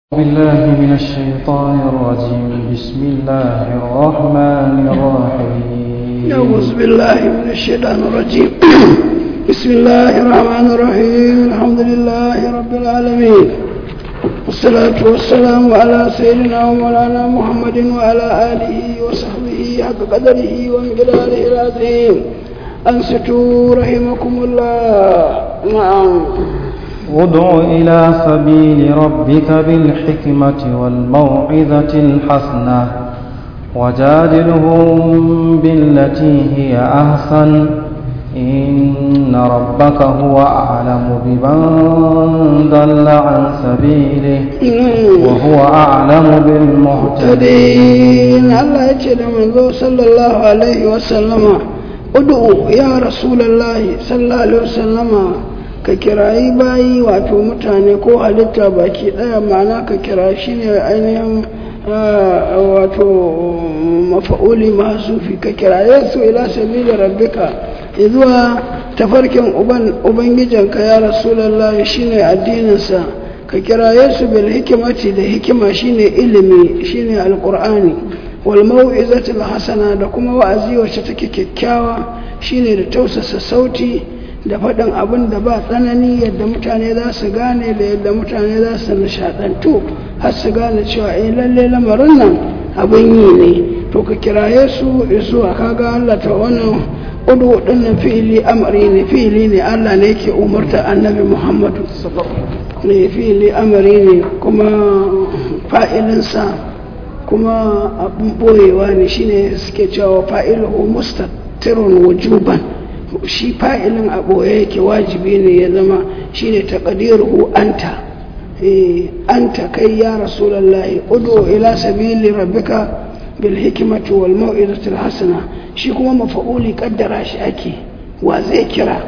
بالله من الشيطان الرجيم بسم الله الرحمن الرحيم أعوذ بالله من الشيطان الرجيم بسم الله الرحمن الرحيم الحمد لله رب العالمين والصلاة والسلام على سيدنا ومولانا محمد وعلى آله وصحبه حق قدره ومقداره العظيم أنصتوا رحمكم الله. نعم. ادع إلى سبيل ربك بالحكمة والموعظة الحسنة وجادلهم بالتي هي أحسن إن ربك هو أعلم بمن ضل عن سبيله وهو أعلم بالمهتدين. الله يجعل منذ صلى الله عليه وسلم ادعو يا رسول الله صلى الله عليه وسلم ka kirayi bayi wato mutane ko halitta baki daya, ma'ana ka kira shi ne ainihin wato mafa'uli mahsufi, ka kiraye su ila sabili rabbika zuwa tafarkin ubangijinka ya rasulullahi shine addininsa. ka kiraye su bil hikimati da hikima shine ilimi shine alqur'ani, wal mau'izatil hasana da kuma wa'azi wacce take kyakkyawa shine da tausasa sauti da faɗin abin da ba tsanani, yadda mutane za su gane da yadda mutane za su nishaɗantu har su gane cewa lalle lamarin nan abin yi ne. to ka kiraye su zuwa kaga Allah ta wannan udu dinnan fi'ili amri ne, fi'ili ne Allah ne yake umarta annabi Muhammadu ne, fi'ili amri ne kuma fa'ilinsa kuma abin boyewa ne, shine suke cewa fa'iluhu mustatirun wujuban, shi fa'ilin a ɓoye yake wajibi ne ya zama shi ne taƙadiruhu anta kai ya rasulallahi udu ila sabili rabbika bil hikimati wal mau'izatil hasana. shi kuma mafa'uli kaddara shi ake, wa zai kira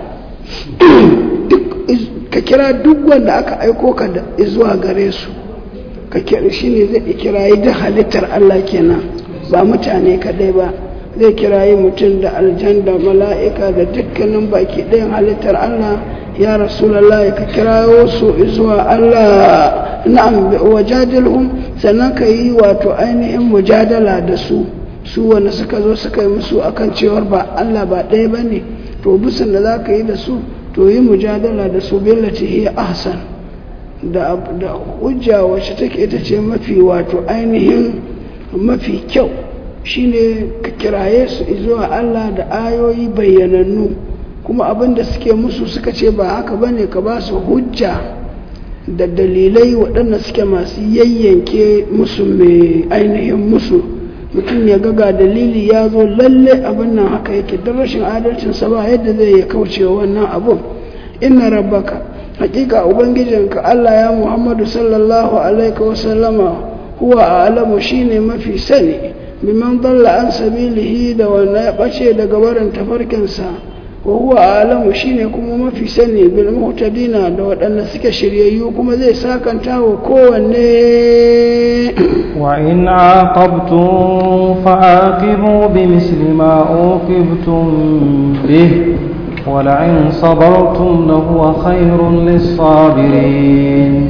ka kira duk wanda aka aiko ka zuwa gare su, ka kira shi ne zai kirayi da halittar Allah kenan, ba mutane kadai ba, zai kirayi mutum da aljan da mala'ika da dukkanin baki ɗayan halittar Allah. ya rasulallah ka kirawo su zuwa Allah. na'am, wajadilhum, sannan ka yi wato ainihin mujadala da su wanda suka zo suka yi musu akan cewar ba Allah ba ɗaya ba ne, to bisan da za ka yi da su to yi mujadala da su billati hiya ahsan, da hujja wacce take ita ce mafi wato ainihin mafi kyau, shine ka kiraye su zuwa Allah da ayoyi bayyanannu, kuma abinda suke musu suka ce ba haka bane ka ba su hujja da dalilai waɗanda suke masu yayyanke musu mai ainihin musu. mutum ya ga dalili ya zo lalle abin nan haka yake, don rashin adalcinsa ba yadda zai ya kauce wannan abun. inna rabbaka, hakika ubangijinka Allah ya Muhammadu sallallahu alaihi wasallama huwa a'lamu, shine mafi sani biman dalla an sabilihi, da wanda ya bace daga barin tafarkinsa, wa huwa alamu, shine kuma mafi sani bil muhtadina, da waɗanda suke shiryayyu, kuma zai sakanta wa kowanne. wa in aqabtum fa'aqibu bimisli ma uqibtum bih wa la'in sabartum lahuwa khairun lis-sabirin.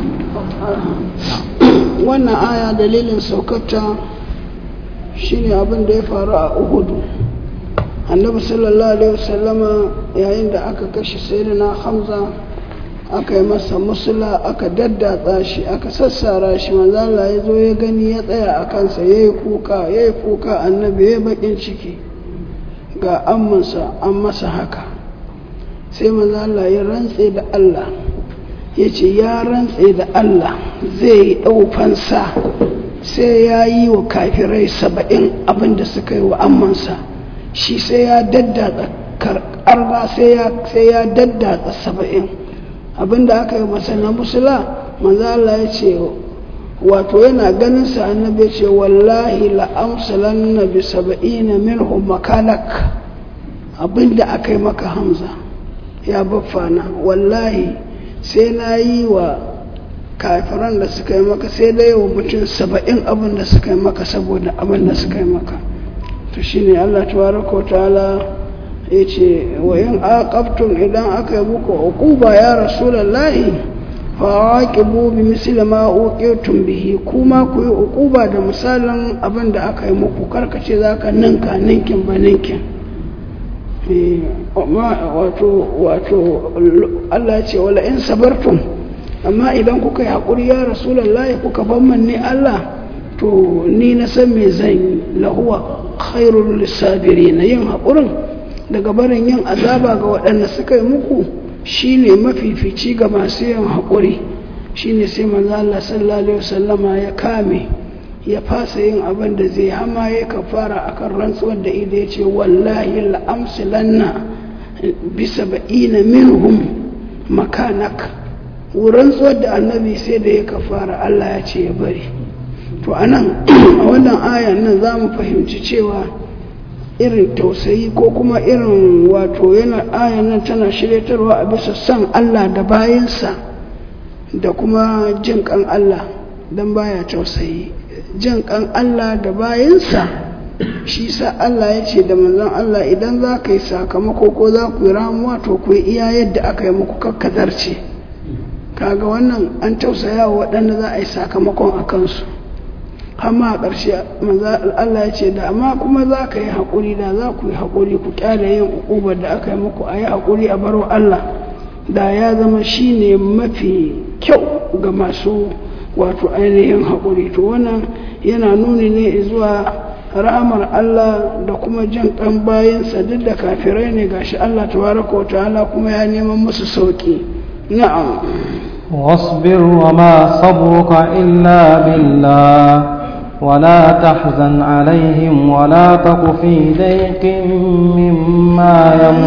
wannan aya dalilin saukarta shine abin da ya faru a Uhudu. annabi sallallahu alaihi wasallama yayin da aka kashe sayyidina Hamza, aka yi masa musula, aka daddatsa shi, aka sassara shi, manzo Allah ya zo ya gani, ya tsaya a kansa, yayi kuka annabi ya bakin ciki ga ammansa an masa haka. sai manzo Allah ya rantse da Allah, yace ya rantse da Allah zai ɗaufansa sai ya yi wa kafirai 70 abinda suka yi wa ammansa, shi sai ya daddatsa karɓarba, sai ya daddatsa 70 abinda aka yi masa na musula. manzo Allah ya ce wato yana ganin sa, annabi ya ce wallahi la'amsalanna bi 70 minhum makalak, abinda aka yi maka Hamza ya baffana, wallahi sai na yi wa kafiran da suka yi maka, sai da yawa mutum 70 abin da suka yi maka saboda abin da suka yi maka. to shine Allah tabaraka ta'ala yace wa in aqabtum, idan aka yi muku uquba ya rasulullahi fawaqibu bi misli ma uqitum bihi kuma ku yi uquba da misalin abin da aka yi muku karkace zaka ninka ninkin ba ninkin wato Allah ce wala in sabartum amma idan kuka yi haƙuri ya rasulullahi kuka ban manni Allah to ni na san me zan yi lahuwa khairul lisabirin yin haƙurin daga barin yin azaba ga waɗanda suka yi muku shine mafifici ga masu yin haƙuri shine sai manzo Allah sallallahu alaihi wasallama ya kame ya fasa yin abin da zai hama ya kafara akan rantsuwar da ida ya ce wallahi la'amsilanna bisa ba'ina minhum makanak rantsuwar da annabi sai da ya kafara Allah ya ce ya bari to anan a wannan ayan nan za mu fahimci cewa irin tausayi ko kuma irin wato yana ayan nan tana shiryatarwa a bisa san Allah da bayansa da kuma jin kan Allah dan baya tausayi jin kan Allah da bayansa shi sa Allah ya ce da manzon Allah idan za ka yi sakamako ko za ku yi ramuwa to ku yi iya yadda aka yi muku kakkazarce kaga wannan an tausaya wa waɗanda za a yi sakamakon a kansu amma a ƙarshe Allah ya ce da amma kuma za ka yi haƙuri da za ku yi haƙuri ku ƙyale yin uƙubar da aka yi muku a yi haƙuri a baro Allah da ya zama shi ne mafi kyau ga masu wato ainihin haƙuri to wannan yana nuni ne zuwa rahamar Allah da kuma jin ƙan bayansa duk da kafirai ne gashi Allah tabaraka wa ta'ala kuma ya neman musu sauƙi na'am واصبر وما صبرك إلا بالله ولا تحزن عليهم ولا تك في ضيق مما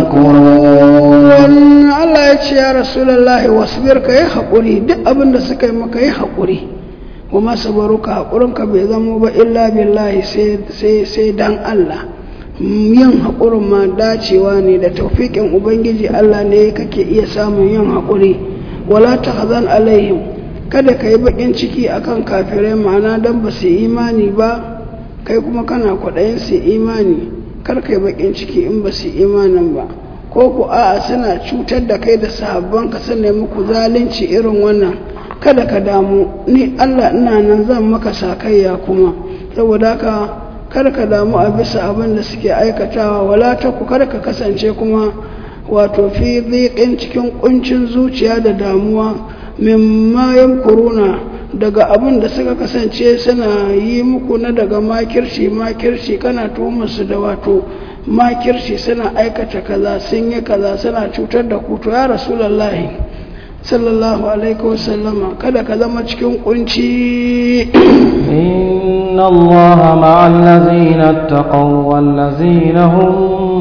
يمكرون Allah ya ce ya Rasulullahi wasbir ka yi haƙuri duk abin da suka yi maka yi haƙuri kuma sabaruka haƙurinka bai zama ba illa billahi sai dan Allah yin haƙurin ma dacewa ne da taufiƙin Ubangiji Allah ne kake iya samun yin haƙuri wala tahzan alaihim kada ka yi bakin ciki akan kafirai ma'ana don ba su imani ba kai kuma kana kwaɗayin su imani kar ka yi bakin ciki in ba su imanin ba ko ku a'a suna cutar da kai da sahabban ka sun nemi ku zalunci irin wannan kada ka damu ni Allah ina nan zan maka sakayya kuma saboda haka kar ka damu a bisa abin da suke aikatawa wala ta ku kar ka kasance kuma wato fi dhiqin cikin kuncin zuciya da damuwa mimma yamkuruna daga abin da suka kasance suna yi muku na daga makirci kana tuhumarsu da wato makirci suna aikata kaza sun yi kaza suna cutar da ku to ya rasulullahi sallallahu alaihi wasallama kada ka zama cikin kunci inna allaha ma'al ladzina taqaw wal ladzina hum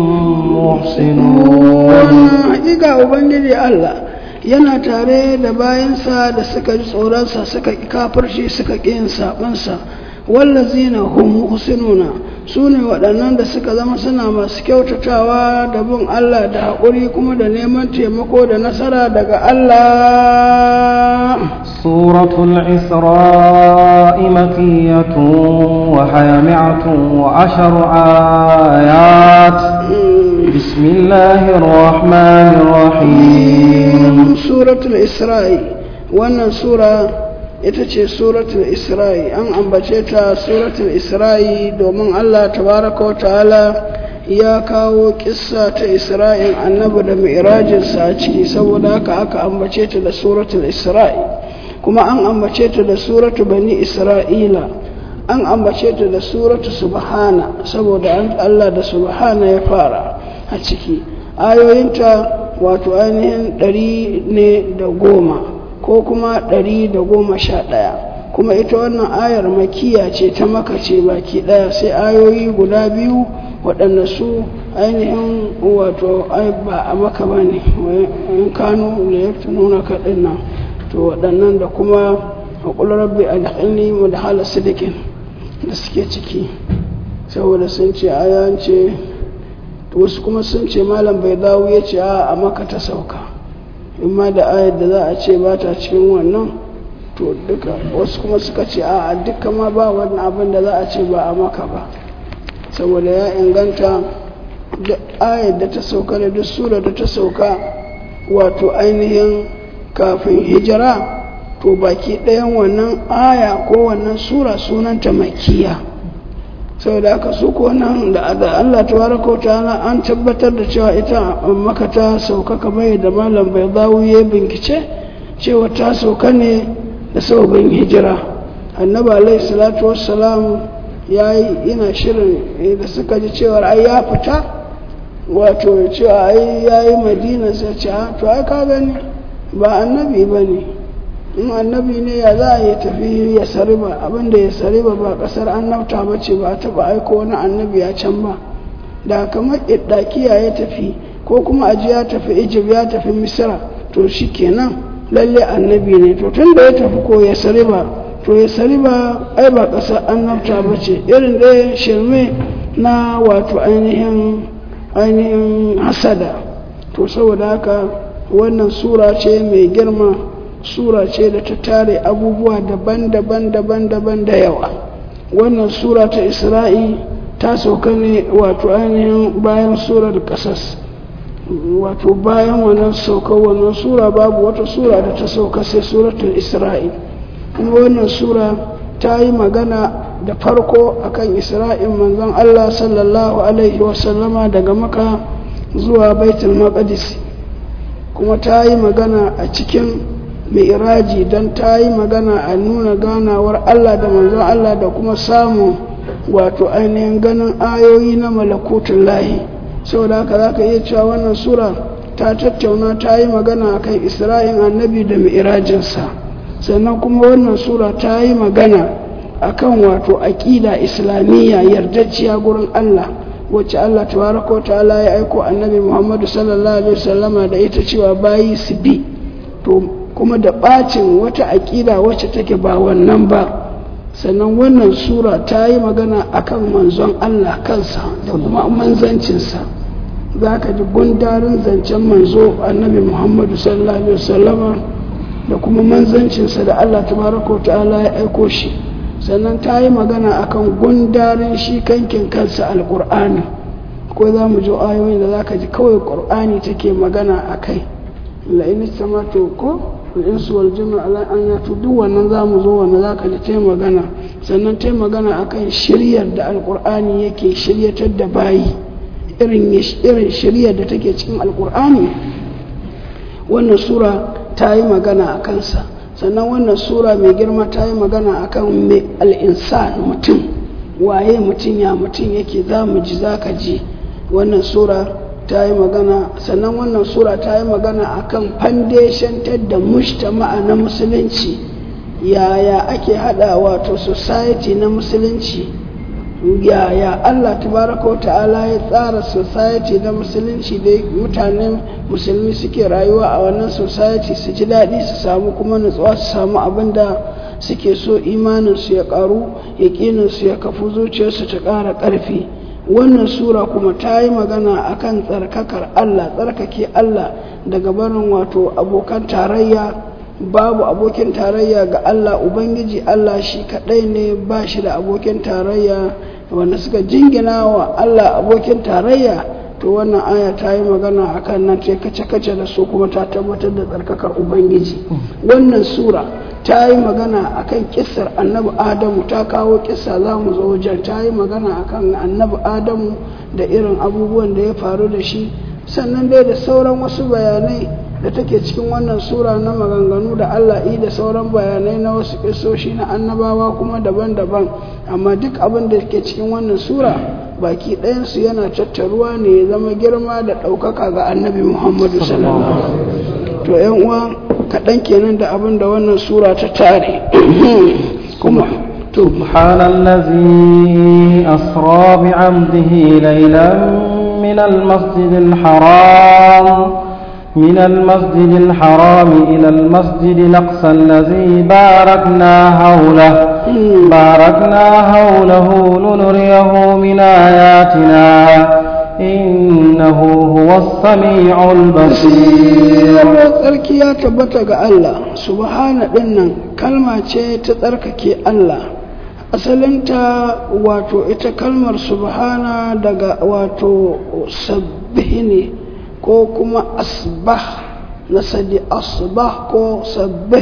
muhsinun hakika ubangiji Allah yana tare da bayansa da suka ji tsoronsa suka ƙi kafirci suka ƙi yin saɓansa wallazina hum muhsinuna su ne waɗannan da suka zama suna masu kyautatawa da bin Allah da haƙuri kuma da neman taimako da nasara daga Allah suratul isra'i makiyyatun wa hayami'atun wa asharu ayat bismillahir rahmanir rahim suratul isra'i wannan sura ita ce suratul isra'i an ambace ta suratul isra'i domin Allah tabaraka wa ta'ala ya kawo kissa ta isra'in annabi da mi'rajinsa a ciki saboda haka aka ambace ta da suratul isra'i kuma an ambace ta da suratu bani isra'ila an ambace ta da suratu subhana saboda Allah da subhana ya fara a ciki ayoyinta wato ainihin 110 ko kuma 111 kuma ita wannan ayar makiya ce ta maka ce baki daya sai ayoyi guda biyu waɗanda su ainihin wato ba a maka ba ne in kanu da ya fi nuna kaɗin nan to waɗannan da kuma haƙular rabbi alhaini mu da halar sidikin da suke ciki saboda sun ce ayan ce wasu kuma sun ce malam bai dawo ya ce a maka ta sauka in ma da ayar da za a ce ba ta cikin wannan to duka wasu kuma suka ce a duka ma ba wannan abin da za a ce ba a maka ba saboda ya inganta da ayar da ta sauka da duk sura da ta sauka wato ainihin kafin hijira to baki ɗayan wannan aya ko wannan sura sunanta makiya. saboda aka su ko nan da Allah tabaraka wa ta'ala an tabbatar da cewa ita Makka ta sauka kamar da malam Baydawi ya bincike cewa ta sauka ne da sababin hijira. Annabi alaihi salatu wassalam yana shirin da suka ji cewa ai ya fita wato cewa ai yayi Madina sai ce to ai ka gani ba annabi bane, in annabi ne ya za a yi tafi ya sariba, abinda ya sariba ba kasar annabta ba ce, ba taba aiko wani annabi ya can ba. da kamar iddakiya ya tafi ko kuma aji ya tafi Egypt ya tafi Misra to shi kenan lalle annabi ne. to tun da ya tafi ko ya sariba, to ya sariba ai ba kasar annabta ba ce, irin da shirme na wato ainihin hasada. to saboda haka wannan sura ce mai girma, sura ce da ta tare abubuwa daban-daban da yawa. wannan sura ta Isra'i ta sauka ne wato ainihin bayan surar Qasas, wato bayan wannan saukar wannan sura babu wata sura da ta sauka sai suratul Isra'i. kuma wannan sura ta yi magana da farko akan Isra'in manzon Allah sallallahu alaihi wasallama daga Makka zuwa Baitul Maqdis, kuma ta yi magana a cikin mi'raji don ta yi magana a nuna ganawar Allah da manzon Allah da kuma samun wato ainihin ganin ayoyi na malakutun lahi. saboda haka za ka iya cewa wannan sura ta tattauna ta yi magana akan Isra'in annabi da mi'rajinsa. sannan kuma wannan sura ta yi magana akan wato aqida islamiyya yardajjiya gurin Allah, wacce Allah tabaraka wa ta'ala ya aiko annabi Muhammad sallallahu alaihi wasallama da ita cewa bayi su bi, to kuma da bacin wata aqida wacce take ba wannan ba. sannan wannan sura ta yi magana akan manzon Allah kansa da kuma manzancinsa. zaka ji gundarin zancen manzo annabi Muhammad sallallahu alaihi wasallama da kuma manzancinsa da Allah tabaraka wa ta'ala ya aiko shi. sannan ta yi magana akan gundarin shi kankin kansa alqur'ani. ko za mu ji ayoyin da zaka ji kawai qur'ani take magana akai, la in samatu ko insu wal jinnu ala an yatu, duk wannan zamu zo wannan zaka ji tai magana. sannan tai magana akan shiryar da alqur'ani yake shiryatar da bayi, irin shiryar da take cikin alqur'ani wannan sura ta yi magana akan sa. sannan wannan sura mai girma ta yi magana akan al-insan, mutum waye mutum, ya mutum yake, zamu ji zaka ji wannan sura ta yi magana. sannan wannan sura ta yi magana akan foundation da mujtama'a na musulunci, yaya ake hada wato society na musulunci, yaya Allah tabaraka wa ta'ala ya tsara society na musulunci da mutanen musulmi suke rayuwa a wannan society su ji daɗi, su samu kuma nutsuwa, su samu abin da suke so, imaninsu ya ƙaru, yaƙininsu ya kafu, zuciyarsu ta ƙara ƙarfi. wannan sura kuma ta yi magana akan tsarkakar Allah, tsarkake Allah daga barin wato abokan tarayya. babu abokin tarayya ga Allah, ubangiji Allah shi kadai ne, ba shi da abokin tarayya. wanda suka jingina wa Allah abokin tarayya, to wannan aya ta yi magana akan nan ce kace da su, kuma ta tabbatar da tsarkakar ubangiji. wannan sura ta yi magana akan kissar annabi Adamu, ta kawo kissa za mu zo wajen. ta yi magana akan annabi Adamu da irin abubuwan da ya faru da shi. sannan dai da sauran wasu bayanai da take cikin wannan sura na maganganu da Allah yi, da sauran bayanai na wasu kissoshi na annabawa kuma daban-daban. amma duk abin da ke cikin wannan sura baki ɗayansu yana tattaruwa ne ya zama girma da ɗaukaka ga annabi Muhammadu sallallahu alaihi wasallam. to ƴan uwa, kaɗan kenan da abin da wannan sura ta tare. kuma subhanallazi asra bi 'abdihi laylan min al-masjidil haram إلى المسجد الأقصى الذي باركنا حوله لنريه من آياتنا إنه هو السميع البصير. tsarki ya tabbata ga Allah subhana dinnan kalma ce ta tsarkake Allah. asalinta wato ita kalmar subhana daga wato sabbih ne ko kuma asbah, nasadi asbah ko sabbih,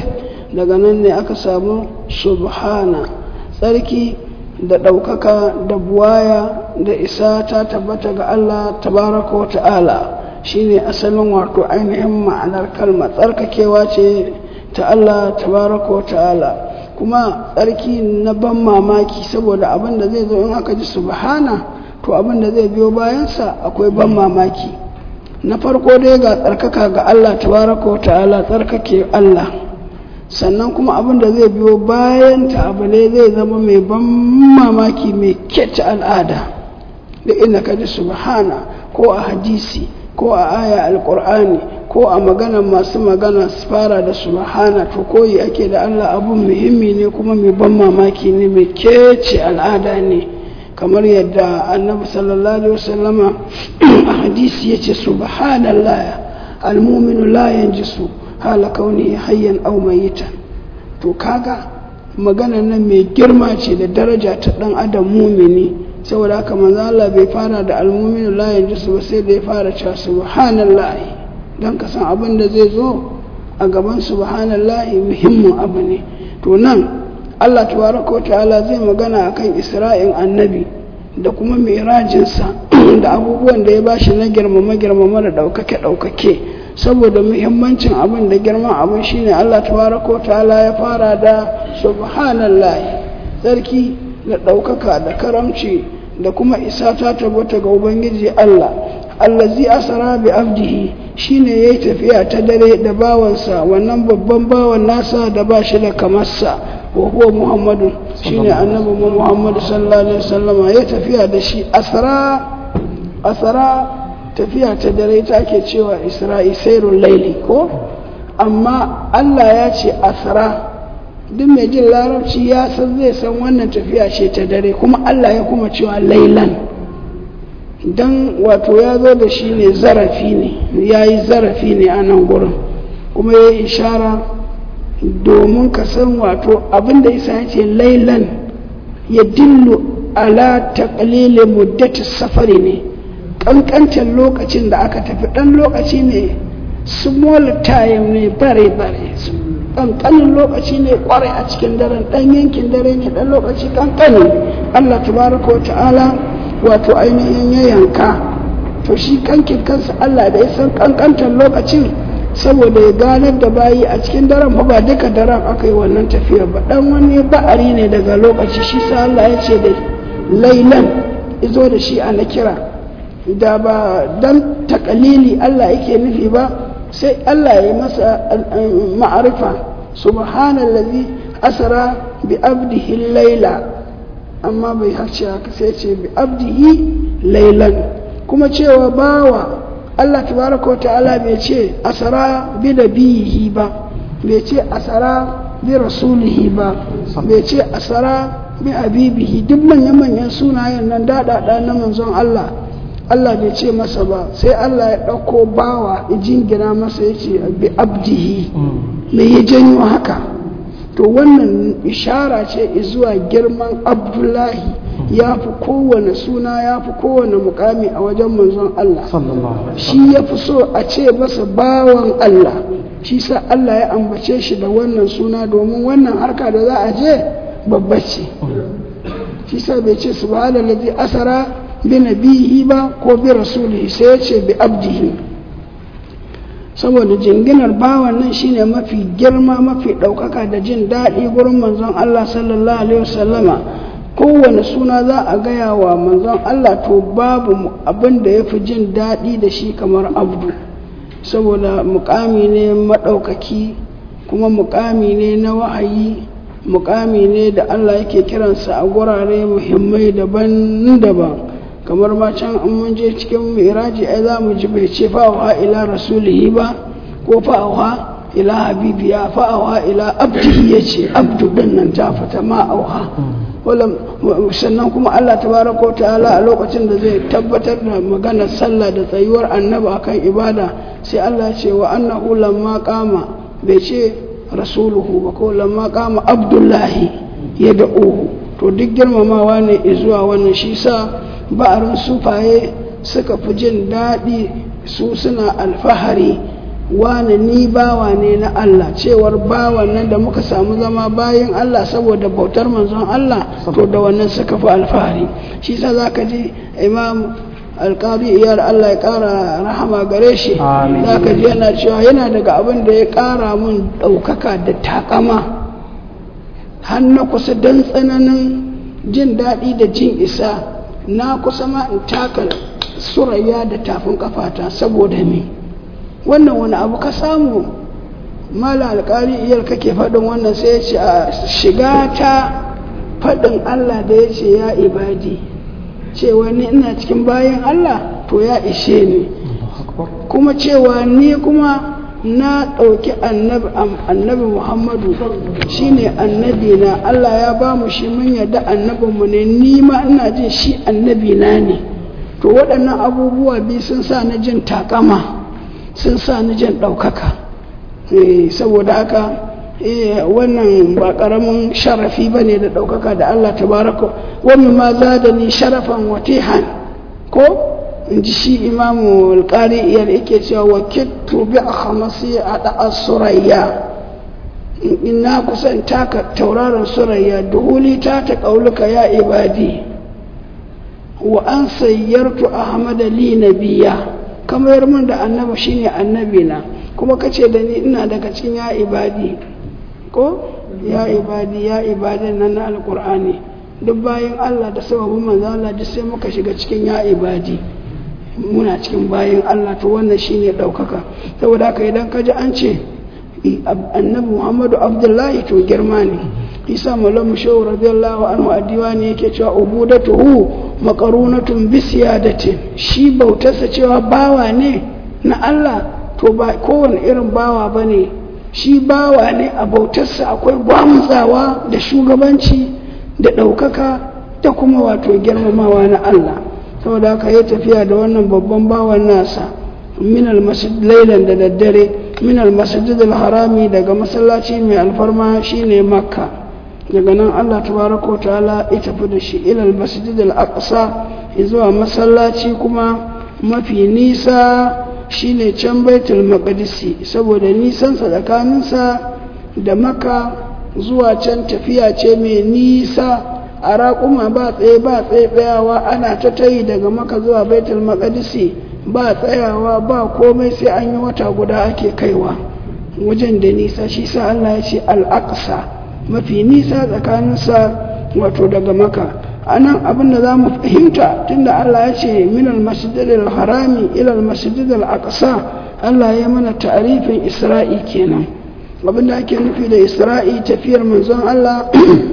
daga nan ne aka samu subhana, tsarki da ɗaukaka da buwaya da isa ta tabbata ga Allah tabaraka wa ta'ala. Shine asalin wato ainihin ma'anar kalma, tsarkakewa ce ta Allah tabaraka wa ta'ala, kuma tsarki na ban mamaki, saboda abin da zai zo in aka ji subhana to abin da zai biyo bayansa akwai ban mamaki. Na farko dai ga tsarkaka ga Allah tabaraka wa ta'ala, tsarkake Allah, sannan kuma abin da zai biyo bayan ta abu ne zai zama mai ban mamaki, mai kece al'ada. da inda ka ji subhana ko a hadisi ko a aya alqur'ani ko a magana masu magana su fara da subhana, to koyi ake da Allah. Abun muhimmi ne kuma mai ban mamaki ne, mai kece al'ada ne, kamar yadda annabi sallallahu alaihi wasallama a hadisi yace subhanallah almu'minu la yanjisu hala kauni hayyan aw mayitan. to kaga magana nan mai girma ce da daraja ta dan adam mumini, saboda haka manzo Allah bai fara da almu'minu la yanjisu ba, sai da ya fara cewa subhanallah, dan ka san abin da zai zo a gaban subhanallah muhimmin abu ne. to nan Allah tabaraka wa ta'ala zai magana akan Isra'in annabi da kuma mi'rajinsa da abubuwan da ya bashi na girmama da daukake saboda muhimmancin abin da girman abin shine Allah tabaraka wa ta'ala ya fara da subhanallah, sarki da daukaka da karamci da kuma isa ta tabbata ga ubangiji Allah. Allazi asara bi abdihi, shine yayi tafiya ta dare da bawansa, wannan babban bawan nasa da ba shi da kamarsa, wa huwa Muhammadu, shine annabi Muhammad sallallahu alaihi wasallam. Ya tafiya da shi asara tafiya ta dare take cewa Isra'i sayrul laili ko, amma Allah ya ce asara. Duk mai jin larabci ya san zai san wannan tafiya ce ta dare, kuma Allah ya kuma cewa lailan, dan wato ya zo da shi ne zarafi ne, ya yi zarafi ne a nan gurin, kuma ya yi ishara domin ka san wato abinda isa ya ce lailan ya dillu ala taqlili muddati safari ne, kankantar lokacin da aka tafi, dan lokaci ne, small time ne, bare kankanin lokaci ne kwarai a cikin daren, dan yankin dare ne, dan lokaci kankani Allah tabaraka wa ta'ala wato ainihin ya yanka. to shi kankin kansa Allah da ya san kankantar lokacin, saboda ya ganar da bayi a cikin daren ba duka daren aka yi wannan tafiyar ba, dan wani ba'ari ne daga lokaci, shi sa Allah ya ce da lailan izo da shi a nakira, da ba dan takalili Allah yake nufi ba, sai Allah ya masa ma'arifa subhanallazi asra bi abdihi layla, amma bai hace haka sai ce bi abdihi laylan. kuma cewa bawa Allah tabaraka wa ta'ala bai ce asra bi nabihi ba, bai ce asra bi rasulihi ba, bai ce asra bi habibihi, duk manyan sunayen nan daɗaɗa na manzon Allah bai ce masa ba, sai Allah ya ɗauko bawa jingina masa ya ce bi abdihi. me ya janyo haka? to wannan ishara ce zuwa girman Abdullahi, ya fi kowane suna, ya fi kowane mukami a wajen manzon Allah, shi ya fi so a ce masa bawan Allah, shi sa Allah ya ambace shi da wannan suna, domin wannan harka da za a je babba ce. shi sa bai ce subhanallazi asara bi nabihi ba ko bi rasulihi, sai ya ce bi abdihi, saboda jinginar bawan nan shine mafi girma, mafi ɗaukaka da jin daɗi gurin manzon Allah sallallahu alaihi wasallama. kowane suna za a gaya wa manzon Allah, to babu abin da ya fi jin daɗi da shi kamar abdu, saboda mukami ne maɗaukaki, kuma mukami ne na wahayi, mukami ne da Allah yake kiransa a gurare muhimmai daban-daban. kamar ma can an mun je cikin miraji ai za mu ji bai ce fa'awa ila rasulihi ba, ko fa'awa ila habibiya, fa'awa ila abdihi, ya ce abdu din nan ta fita ma'auha. sannan kuma Allah tabaraka wa ta'ala a lokacin da zai tabbatar da maganar sallah da tsayuwar annabi akan ibada, sai Allah ce wa annahu lamma qama, bai ce rasuluhu ba, ko lamma qama abdullahi ya da'uhu. to duk girmamawa ne zuwa wannan, shi sa ba'arin sufaye suka fi jin daɗi, su suna alfahari wane ni bawa ne na Allah, cewar bawan nan da muka samu zama bayan Allah saboda bautar manzon Allah, to da wannan suka fi alfahari. shi sa zaka ji imam alƙari iyar Allah ya ƙara rahama gare shi, zaka ji yana cewa yana daga abin da ya ƙara mun ɗaukaka da takama har na kusa don tsananin jin daɗi da jin isa, na kusa ma in taka surayya da tafin kafata saboda ni. Wannan wani abu ka samu mala alƙari iyar kake faɗin wannan? sai ya ce a shiga ta faɗin Allah da ya ce ya ibadi, cewa ni ina cikin bayan Allah to ya ishe ni, kuma cewa ni kuma na ɗauki annabi Muhammadu shine annabi na. Allah ya ba mu shi mun yarda annabinmu ne, ni ma ina jin shi annabi na ne. To waɗannan abubuwa biyu sun sa na jin takama, sun sa ni jin ɗaukaka. Saboda haka wannan ba ƙaramin sharafi ba ne da ɗaukaka da Allah tabaraka wani ma za da ni sharafan watihan, ko in ji shi imamu alƙari iyar yake cewa wakittu bi a hamasi a ɗa'ar surayya, ina kusan taka tauraron surayya duhuli ta ƙauluka ya ibadi wa an sayyartu ahmad li nabiya, kamar mun da annabi shine annabi na, kuma kace da ni ina daga cikin ya ibadi, ko ya ibadi nan na alqur'ani duk bayan Allah da sababin manzo Allah duk sai muka shiga cikin ya ibadi, muna cikin bayan Allah. To wannan shine daukaka. Saboda haka idan kaji an ce annabi Muhammadu Abdullahi to girma ne. Isa Maulana Shehu radiyallahu anhu a diwani yake cewa ubudatuhu maqarunatun bi siyadatin, shi bautarsa cewa bawa ne na Allah, to ba kowane irin bawa bane, shi bawa ne a bautarsa akwai gwamutsawa da shugabanci da ɗaukaka da kuma wato girmamawa na Allah. saboda haka ya tafiya da wannan babban bawan nasa min al-masjid laylan da daddare, min al-masjid al-harami daga masallaci mai alfarma shine Makka. Daga nan Allah tabaraka wa ta'ala ya tafi da shi ila al-masjid al-aqsa, zuwa masallaci kuma mafi nisa shine can Baitul Maqdis, saboda nisan sa tsakaninsa da Makka zuwa can tafiya ce mai nisa. A raƙuma ba tsayawa ana ta tayi daga Makka zuwa Baitul Maqdis, ba tsayawa ba komai, sai an yi wata guda ake kaiwa wajen da nisa. shi sa Allah ya ce al-aqsa, mafi nisa tsakaninsa wato daga Makka. anan abin da zamu fahimta tunda Allah ya ce min al-masjidil harami ila al-masjidil aqsa, Allah ya mana ta'arifin Isra'i kenan. abin da ake nufi da Isra'i tafiyar manzon Allah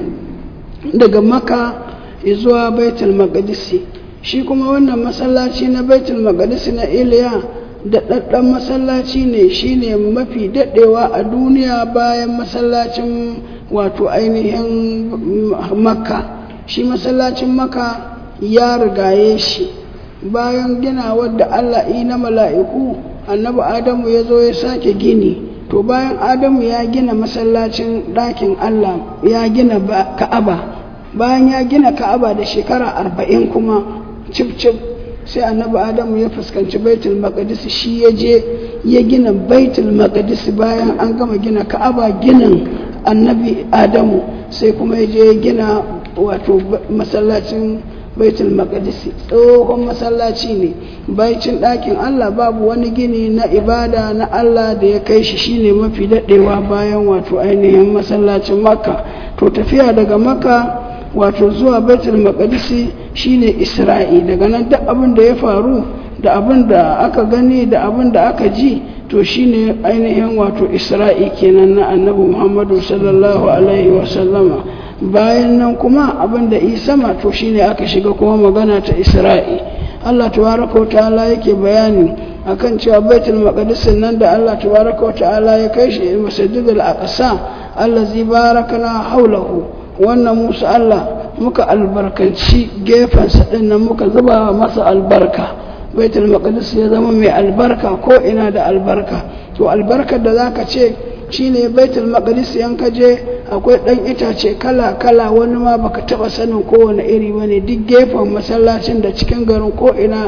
daga Makka zuwa Baitul Maqdis. shi kuma wannan masallaci na Baitul Maqdis na Iliya da daddan masallaci ne, shine mafi dadewa a duniya bayan masallacin wato ainihin Makka. shi masallacin Makka ya rigaye shi, bayan gina wadda Allah yi na mala'iku, annabi Adamu ya zo ya sake gini. to bayan Adamu ya gina masallacin ɗakin Allah, ya gina Ka'aba, bayan ya gina Ka'aba da shekara 40 kuma cif sai annabi Adamu ya fuskanci Baitul Maqdis, shi ya je ya gina Baitul Maqdis bayan an gama gina Ka'aba ginin annabi Adamu, sai kuma ya je ya gina wato masallacin Baitul Maqdis. tsohon masallaci ne, baicin ɗakin Allah babu wani gini na ibada na Allah da ya kai shi, shine mafi daɗewa bayan wato ainihin masallacin Makka. to tafiya daga Makka wato zuwa Baitul Maqdis shine Isra'i. daga nan duk abin da ya faru da abin da aka gani da abin da aka ji, to shine ainihin wato Isra'i kenan na annabi Muhammadu sallallahu alaihi wasallama. bayan nan kuma abin da sama to shine aka shiga kuma magana ta Isra'i. Allah tabaraka wa ta'ala yake bayani akan cewa Baitul Maqdis nan da Allah tabaraka wa ta'ala ya kai shi Masjidul Aqsa allazi barakana haulahu, wannan Musa Allah muka albarkanci gefensa din nan, muka zuba masa albarka. Baitul Maqdis ya zama mai albarka, ko ina da albarka. to albarkar da zaka ce shine Baitul Maqdis, yan kaje akwai dan itace kala kala, wani ma baka taba sanin kowane iri bane, duk gefen masallacin da cikin garin ko ina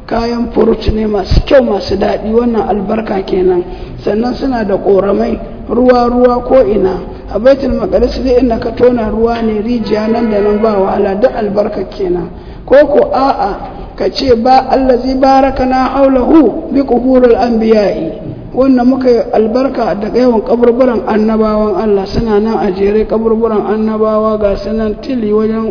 kayan furut ne masu kyau masu daɗi, wannan albarka kenan. Sannan suna da ƙoramai, ruwa ko ina. A Baitul Maqdis dai inda ka tona ruwa ne, rijiya nan da nan ba wahala, duk albarka kenan. Ko a'a ka ce ba allazi barakana haulahu bi quburil anbiya'i, wannan muka yi albarka daga yawan kaburburan annabawan Allah, suna nan a jere kaburburan annabawa ga sanan tili wajen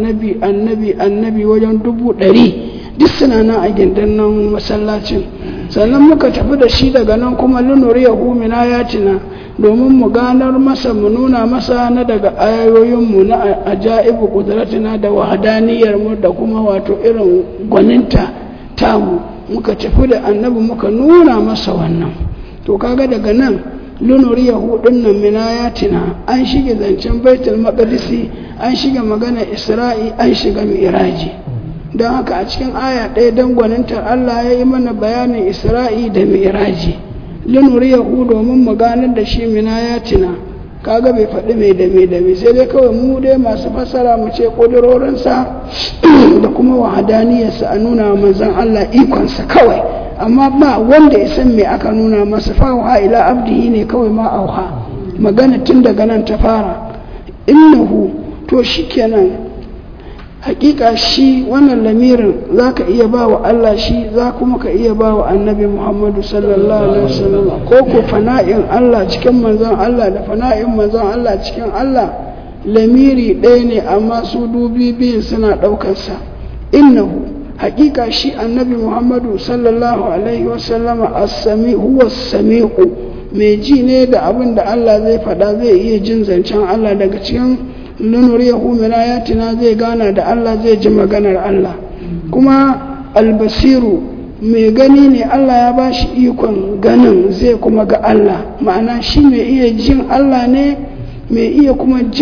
annabi wajen 100 duk suna nan a gindin nan masallacin. Sannan muka tafi da shi daga nan kuma lunuriyahu min ayatina, domin mu ganar masa, mu nuna masa na daga ayoyinmu na ajaibu qudratina da wahdaniyar mu da kuma wato irin gwaninta tamu. Muka tafi da annabi muka nuna masa wannan. To kaga daga nan lunuriyahu dinnan min ayatina, an shige zancen Baitul Maqdisi, an shige magana Isra'i, an shiga Mi'raji. Don haka a cikin aya ɗaya dangwaninta Allah ya yi mana bayanin Isra'i da Mi'raji. Linuriyahu domin mu ganar da shi min ayatina, kaga bai faɗi mai da mai sai dai kawai mu dai masu fassara mu ce ƙudurorinsa da kuma wahadaniyarsa a nuna manzon Allah ikonsa kawai, amma ba wanda ya san me aka nuna masa. Fawha ila abdihi ne kawai ma auha, magana tun daga nan ta fara. Innahu to shikenan, hakika shi wannan lamirin za ka iya ba wa Allah shi, za kuma ka iya ba wa annabi Muhammadu sallallahu alaihi wasallam, ko fana'in Allah cikin manzon Allah da fana'in manzon Allah cikin Allah lamiri ɗaya ne, amma su dubi biyun suna ɗaukarsa. Innahu hakika shi annabi Muhammadu sallallahu alaihi wasallam as-sami'u was-sami'u, mai ji ne da abin da Allah zai faɗa, zai iya jin zancen Allah. Daga cikin lunuriyahu min ayatina zai gana da Allah, zai ji maganar Allah. Kuma albasiru mai gani ne, Allah ya bashi ikon ganin, zai kuma ga Allah. Ma'ana shi mai iya jin Allah ne, mai iya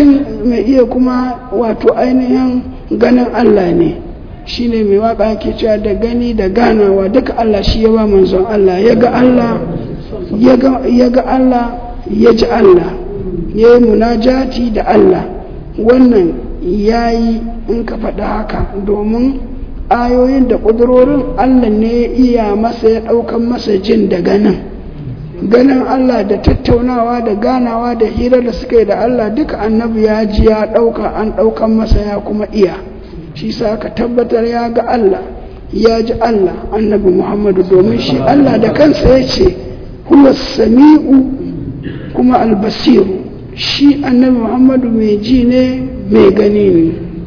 kuma wato ainihin ganin Allah ne. Shine mai waka yake cewa da gani da ganawa duka Allah shi ya ba manzon Allah. Ya ga Allah, ya ga Allah, ya ji Allah, ya yi munajati da Allah. Wannan ya yi in ka faɗi haka domin ayoyin da ƙudurorin Allah ne ya iya masa, ya ɗaukan masa jin da ganin Allah da tattaunawa da ganawa da hira da suka yi da Allah duka annabi ya ji, ya ɗauka, an ɗaukan masa, ya kuma iya. Shi sa ka tabbatar ya ga Allah, ya ji Allah annabi Muhammadu, domin shi Allah da kansa ya ce huwa sami'u kuma albasiru. Shi annabi Muhammadu mai ji ne, mai gani ne.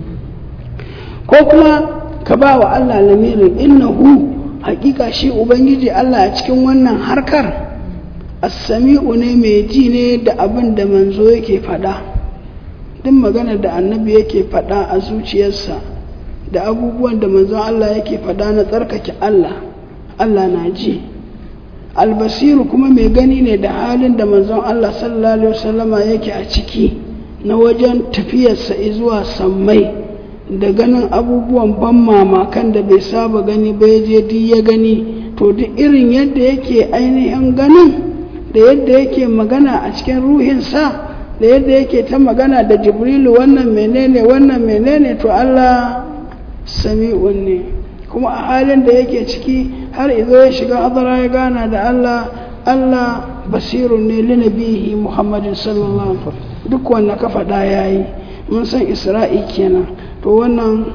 Ko kuma ka ba wa Allah lamirin innahu, hakika shi ubangiji Allah a cikin wannan harkar as-sami'u ne, mai ji ne da abin da manzo yake faɗa. Duk magana da annabi yake faɗa a zuciyarsa da abubuwan da manzon Allah yake faɗa na tsarkake Allah, Allah na ji. Albasiru kuma mai gani ne da halin da manzon Allah sallallahu alaihi wasallama yake a ciki, na wajen tafiyarsa zuwa sammai da ganin abubuwan ban mamakan da bai saba gani ba, ya je duk ya gani. To duk irin yadda yake ainihin ganin, da yadda yake magana a cikin ruhinsa, da yadda yake ta magana da Jibrilu, wannan menene, to Allah sami'un ne. Kuma a halin da yake ciki har izo ya shiga hadara ya gana da Allah basirun ne linabihi Muhammadin sallallahu alaihi wasallam. Duk wanda ka faɗa yayi. Mun san Isra'i kenan. To wannan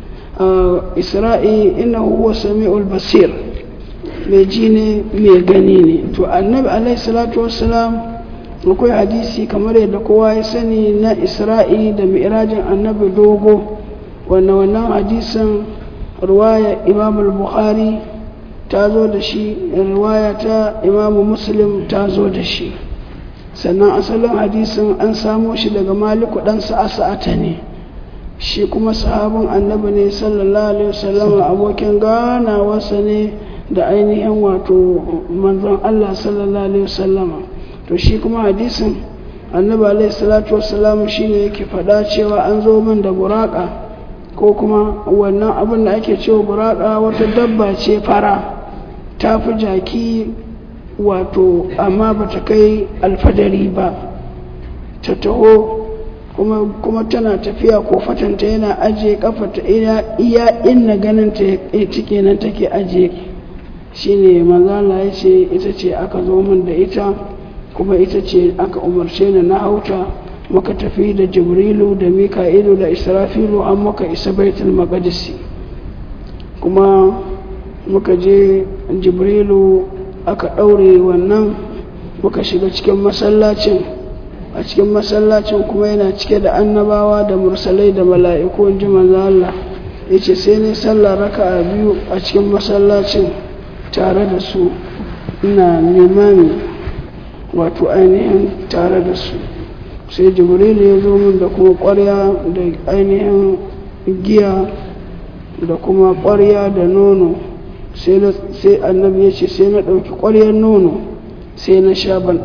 Isra'i innahu huwa sami'ul basir, mai ji ne, mai gani ne. To annabi alaihi salatu wassalam, akwai hadisi kamar yadda kowa ya sani na Isra'i da Mi'rajin annabi dogo, wannan hadisin riwaya Imam al-Bukhari ta zo da shi, riwaya ta Imam Muslim ta zo da shi. Sannan asalin hadisin an samo shi daga Maliku dan Sa'ata ne, shi kuma sahabin annabi ne sallallahu alaihi wasallam, abokin ganawarsa ne da ainihin wato manzon Allah sallallahu alaihi wasallam. To shi kuma hadisin annabi alaihi salatu wasallam shine yake faɗa cewa an zo min da buraka, ko kuma wannan abin da ake cewa buraka wata dabba ce fara, ta fi jaki wato, amma ba ta kai alfadari ba, ta taho kuma tana tafiya ko fatanta yana ajiye kafata iya inna ganin ta cike nan take ajiye shine manzala ya ce ita ce aka zo min da ita kuma ita ce aka umarce ni na hauta muka tafi da jibrilu da mika'ilu da israfilu an muka isa baitul maqdis kuma muka je jibrilu aka ɗaure wannan muka shiga cikin masallacin a cikin masallacin kuma yana cike da annabawa da mursalai da mala'iku ji manzo Allah yace sai ne sallar raka'a 2 a cikin masallacin tare da su ina limami wato ainihin tare da su sai jibrilu ya zo min da kuma ƙwarya da ainihin giya da kuma ƙwarya da nono sai annabi ya ce sai na ɗauki ƙwaryar nono sai na sha ban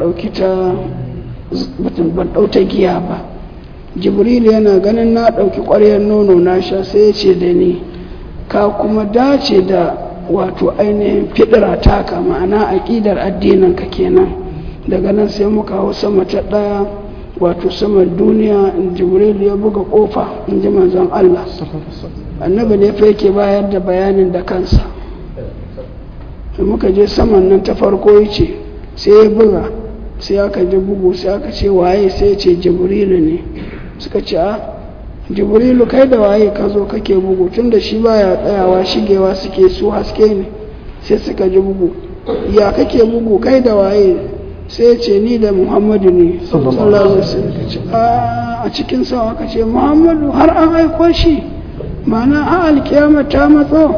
ɗauta giya ba jibrilu yana ganin na ɗauki ƙwaryar nono na sha sai ya ce da ni ka kuma dace da wato ainihin fidira taka ma'ana aƙidar addininka kenan daga nan sai muka hau sama ta ɗaya wato saman duniya jibrilu ya buga ƙofa in ji manzon Allah annabi ne fa yake bayar da bayanin da kansa da muka je saman nan ta farko yace sai ya buga sai aka ji bugu sai aka ce waye sai ya ce jibrilu ne suka ce jibrilu kai da waye ka zo kake bugu tunda shi baya tsayawa shigewa suke su haske ne sai suka ji bugu ya kake bugu kai da waye sai ya ce ni da muhammadu ne sallallahu alaihi wasallam a cikin sa aka ce muhammadu har an aiko shi ma'ana a alkiyama ta matso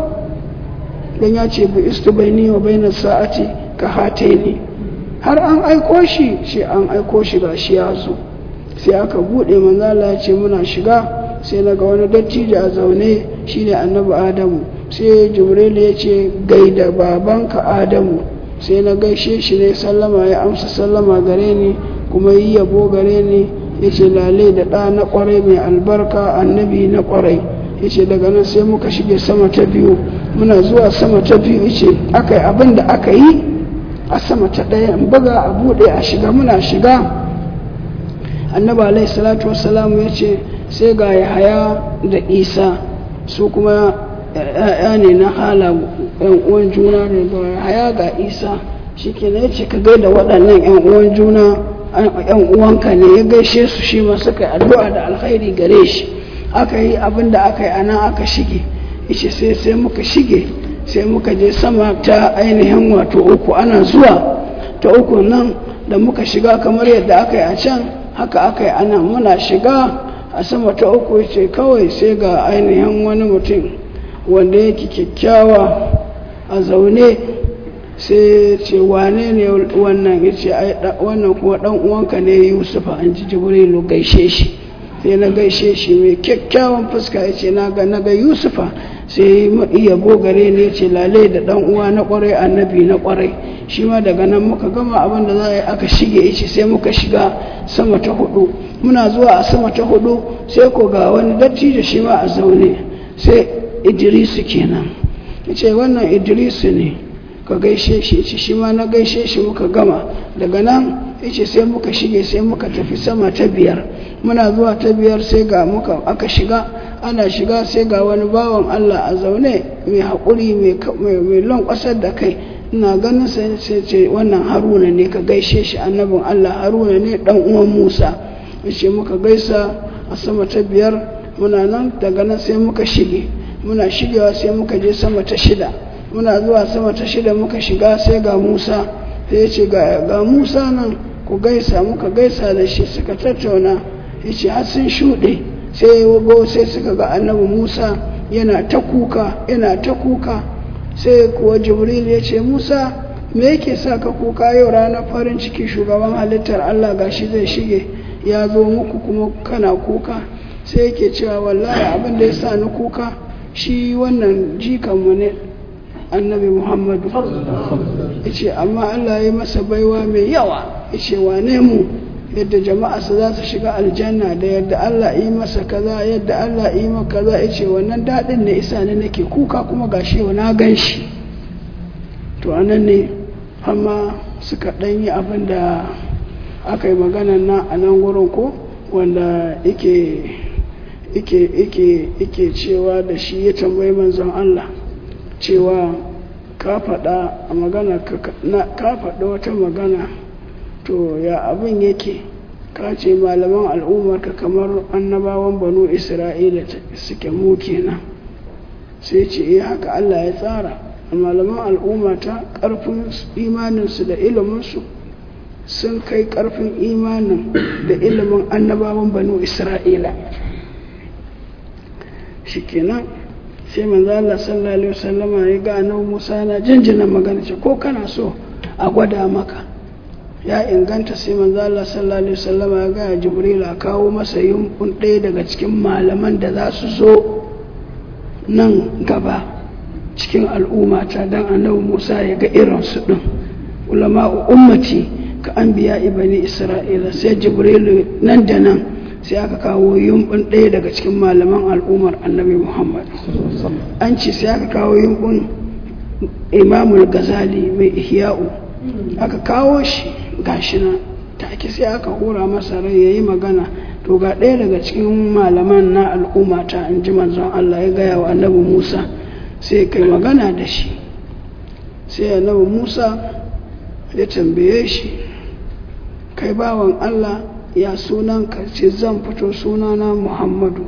dan ya ce bi istubaini wa bainas sa'ati ka hataini har an aiko shi shi an aiko shi ga shi ya zo sai aka bude manzo Allah ya ce muna shiga sai naga wani dattijo a zaune shine annabi Adamu sai Jibril ya ce gaida babanka Adamu sai na gaishe shi ne sallama ya amsa sallama gare ni kuma yi yabo gare ni yace lale da ɗa na kwarai mai albarka annabi na kwarai yace daga nan sai muka shige sama ta biyu muna zuwa sama ta biyu yace akai abin da aka yi a sama ta ɗaya in buga a buɗe a shiga muna shiga annabi alaihi salatu wassalam yace sai ga Yahaya da Isa su kuma ya ne na hala yan uwan juna ne ga Yahaya ga Isa shikenan yace ka gaida waɗannan yan uwan juna yan uwanka ne ya gaishe su shi ma suka yi addu'a da alkhairi gare shi aka yi abin da aka yi ana aka shige yace sai muka shige sai muka je sama ta ainihin wato uku ana zuwa ta uku nan da muka shiga kamar yadda aka yi a can haka aka yi ana muna shiga a sama ta uku ce kawai sai ga ainihin wani mutum wanda yake kyakkyawa a zaune sai ce wane ne wannan ya ce wannan kuma dan uwanka ne Yusufa an ji Jibrilu gaishe shi sai na gaishe shi mai kyakkyawan fuska ya ce na ga Yusufa sai iya gogare ne ce lalai da dan uwa na kwarai annabi na kwarai shi ma daga nan muka gama abin da za a yi aka shige yace sai muka shiga sama ta hudu muna zuwa a sama ta hudu sai ko ga wani dattijo shi ma a zaune sai Idrisu kenan yace wannan Idrisu ne ka gaishe shi yace shi ma na gaishe shi muka gama daga nan yace sai muka shige sai muka tafi sama ta biyar muna zuwa ta biyar sai ga muka aka shiga ana shiga sai ga wani bawan Allah a zaune mai haƙuri mai lankwasar da kai ina ganin sai ce wannan Haruna ne ka gaishe shi annabin Allah Haruna ne dan uwan Musa yace muka gaisa a sama ta biyar muna nan daga nan sai muka shige muna shigewa sai muka je sama ta shida muna zuwa sama ta shida muka shiga sai ga Musa sai ya ce ga Musa nan ku gaisa muka gaisa da shi suka tattauna yace har sun shuɗe sai suka ga annabi Musa yana ta kuka sai kuwa Jibril ya ce Musa me yake sa ka kuka yau ranar farin ciki shugaban halittar Allah gashi zai shige ya zo muku kuma kana kuka sai yake cewa wallahi abin da ya sa ni kuka shi wannan jikanmu ne annabi Muhammadu yace amma Allah ya masa baiwa mai yawa yace wane mu yadda jama'a su za su shiga aljanna da yadda Allah yi masa kaza yadda Allah yi maka kaza yace wannan dadin ne isa ne nake kuka kuma gashi na ganshi to anan ne amma suka dan yi abin da aka yi magana na a nan gurin ko wanda yake cewa da shi ya tambayi manzon Allah cewa ka faɗa a magana ka faɗa wata magana to ya abin yake ka ce malaman al'ummarka kamar annabawan banu isra'ila suke mu kenan sai ce haka Allah ya tsara malaman al'ummata ƙarfin imaninsu da iliminsu sun kai ƙarfin imanin da ilimin annabawan banu isra'ila shi kenan sai manzo Allah sallallahu alaihi wasallama ya ga annabi Musa na jinjina magana ce ko kana so a gwada maka ya inganta sai manzo Allah sallallahu alaihi wasallama ya ga Jibril a kawo masa yumbun ɗaya daga cikin malaman da za su zo nan gaba cikin al'ummata dan annabi Musa ya ga irin su din ulama ummati ka anbiya ibani Isra'ila sai Jibril nan da nan sai aka kawo yumbun ɗaya daga cikin malaman al'ummar annabi Muhammad an ce sai aka kawo yumbun Imamul Ghazali mai Ihya'u aka kawo shi gashi na take sai aka hura masa rai yayi magana to ga ɗaya daga cikin malaman na al'umma ta inji manzon Allah ya gaya wa annabi Musa sai kai magana da shi sai annabi Musa ya tambaye shi kai bawan Allah ya sunan ka ce zan fito sunana Muhammadu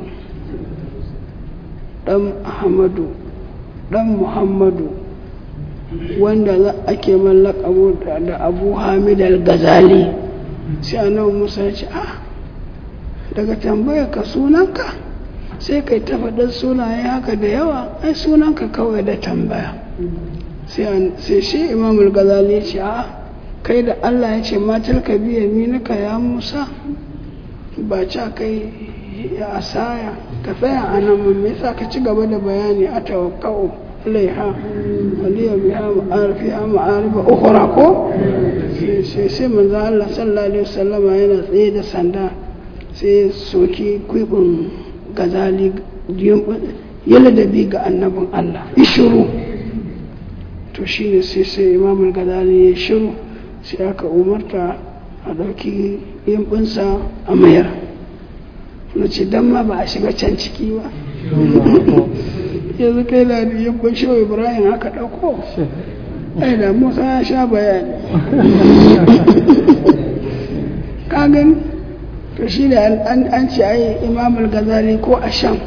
dan Ahmadu dan Muhammadu wanda ake mallakabu da Abu Hamid al-Ghazali sai annabi Musa ya ce daga tambayar ka sunanka sai kai ta faɗar sunaye haka da yawa ai sunanka kawai da tambaya sai shi Imam al-Ghazali ya ce kai da Allah ya ce matar ka biya minaka ya Musa ba ca kai ya asaya ka tsaya a nan me yasa ka ci gaba da bayani a tawakkau alaiha waliya biha ma'arifiha ma'arifa ukhra ko sai manzo Allah sallallahu alaihi wasallam yana tsaye da sanda sai soki kuibin Ghazali yalla da bi ga annabin Allah ishuru to shine sai Imam al-Ghazali ya shiru sai aka umarta a ɗauki yimbinsa a mayar na ce don ma ba a shiga can ciki ba yanzu kai da yimbin shehu Ibrahim aka ɗauko ai da Musa ya sha bayani kagan to shi da an ce ai Imamul Ghazali ko a Sham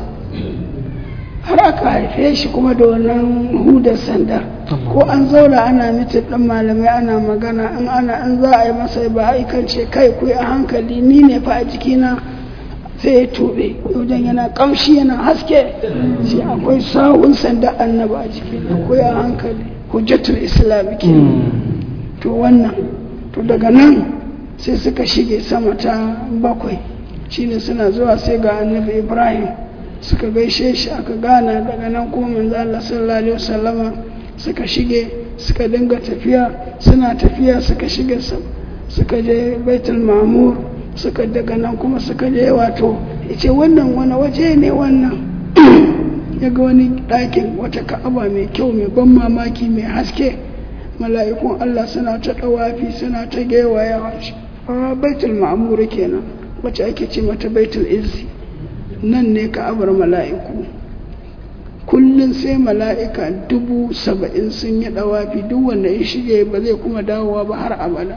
har aka haife shi kuma da wannan hudar sandar ko an zauna ana mitin ɗan malamai ana magana in za a yi masa ba a ikance kai ku a hankali ni ne fa a jikina sai ya tuɓe wajen yana ƙamshi yana haske shi akwai sawun sanda annaba a jikina ku a hankali hujjatul islam ke to wannan to daga nan sai suka shige sama ta 7 shine suna zuwa sai ga annabi Ibrahim suka gaishe shi aka gana daga nan kuma manzo Allah sallallahu alaihi wasallama suka shige suka dinga tafiya suna tafiya suka shige suka je Baitul Ma'mur suka daga nan kuma suka je wato yace wannan wani waje ne wannan yaga wani ɗakin wata Ka'aba mai kyau mai ban mamaki mai haske mala'ikun Allah suna ta dawafi suna ta gewayawa Baitul Ma'mur kenan wacce ake ce mata Baitul Izzi nan ne Ka'abar mala'iku kullum sai mala'ika 70,000 sun yi dawafi duk wanda ya shige ba zai kuma dawowa ba har abada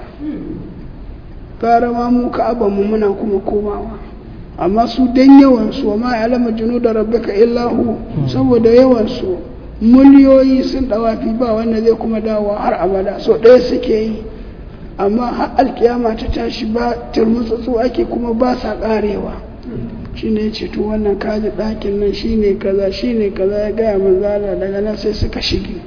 gara ma mu Ka'abar mu muna kuma komawa amma su dan yawan su ma alama junuda rabbika illahu saboda yawan su miliyoyi sun dawafi ba wanda zai kuma dawowa har abada so ɗaya suke yi amma har alkiyama ta tashi ba turmutsutsu ake kuma ba sa karewa shi ne ce to wannan kaji ɗakin nan shi ne kaza ya gaya manzala daga nan sai suka shige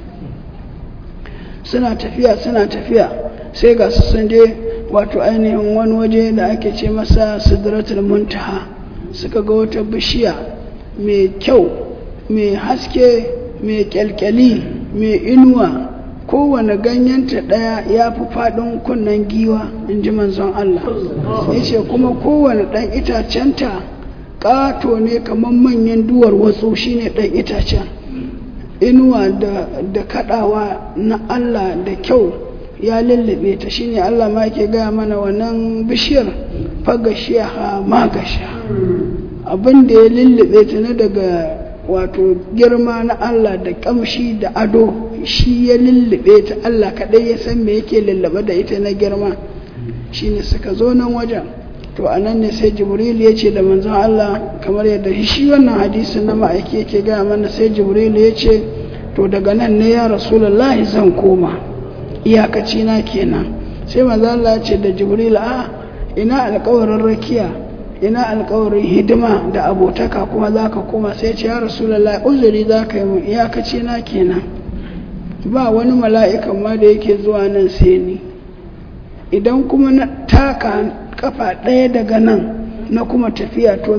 suna tafiya sai ga su sun je wato ainihin wani waje da ake ce masa sidratul muntaha suka ga wata bishiya mai kyau mai haske mai kyalkyali mai inuwa kowane ganyenta ɗaya ya fi faɗin kunnen giwa in ji manzon Allah ya ce kuma kowane ɗan itacenta ƙato ne kamar manyan duwar watsu shine ɗan itacen inuwa da kaɗawa na Allah da kyau ya lullube ta. Shine Allah ma yake gaya mana wannan bishiyar fagashiha magasha, abin da ya lullube ta na daga wato girma na Allah da kamshi da ado, shi ya lullube ta. Allah kadai ya san me yake lullube da ita na girma. Shine suka zo nan wajen, to anan ne sai Jibril ya ce da manzon Allah, kamar yadda shi wannan hadisin na ma'aiki yake gaya mana, sai Jibril ya ce to daga nan ne ya Rasulullahi zan koma, iyakaci na kenan. Sai manzon Allah ya ce da Jibril, a ina alƙawarin rakiya, ina alƙawarin hidima da abotaka kuma za ka koma. Sai ce ya Rasulullahi uzuri za ka yi mun, iyakaci na kenan, ba wani mala'ikan ma da yake zuwa nan sai ni. Idan kuma na taka kafa ɗaya daga nan na kuma tafiya, to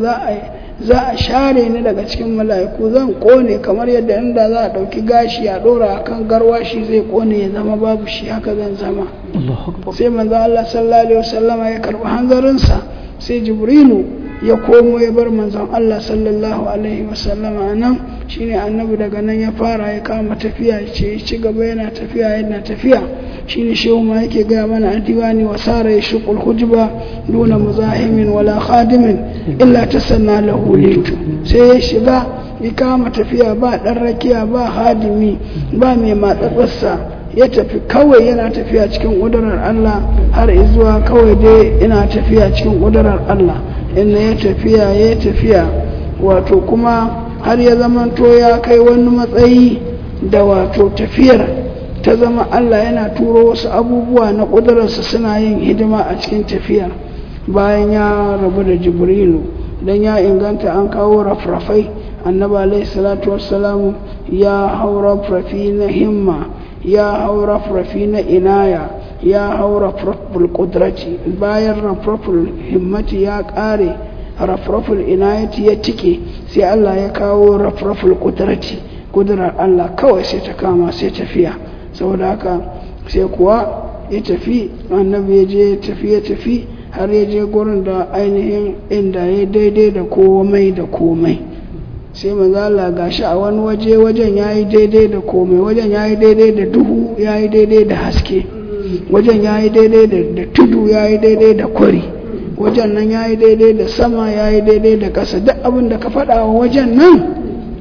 za a share ni daga cikin mala'iku, zan kone kamar yadda inda za a ɗauki gashi a ɗora akan garwashi zai kone ya zama babu shi, haka zan zama. Sai manzo Allah sallallahu alaihi wasallama ya karɓi hanzarinsa. Sai Jibrilu ya komo ya bar manzon Allah sallallahu alaihi wasallama nan. Shine annabi daga nan ya fara ya kama tafiya, ce ci gaba yana tafiya. Shine shehu ma yake gaya mana a diwani, wa sara yashqul hujba duna muzahimin wala khadimin illa tasanna lahu litu. Sai ya shiga ya kama tafiya, ba dan rakiya ba hadimi ba mai matsatsarsa, ya tafi kawai yana tafiya cikin ƙudurar Allah har zuwa kawai dai ina tafiya cikin ƙudurar Allah. Inna ya tafiya wato kuma har ya zamanto ya kai wani matsayi da wato tafiyar ta zama Allah yana turo wasu abubuwa na ƙudurarsa suna yin hidima a cikin tafiyar. Bayan ya rabu da Jibrilu, dan ya inganta an kawo rafrafai, annabi alaihi salatu wassalamu ya hau rafrafi na himma, ya hau rafrafi na inaya, ya hau rafraful qudrati. Bayan rafraful himmati ya ƙare, rafraful inayati ya tike, sai Allah ya kawo rafraful qudrati, kudurar Allah kawai sai ta kama sai tafiya. Saboda haka sai kuwa ya tafi, annabi ya je ya tafi har ya je gurin da ainihin inda ya daidai da komai. Sai manzo Allah gashi a wani wajen yayi daidai da komai, wajen yayi daidai da duhu, yayi daidai da haske, wajen yayi daidai da tudu, yayi daidai da kwari, wajen nan yayi daidai da sama, yayi daidai da ƙasa. Duk abin da ka faɗa wa wajen nan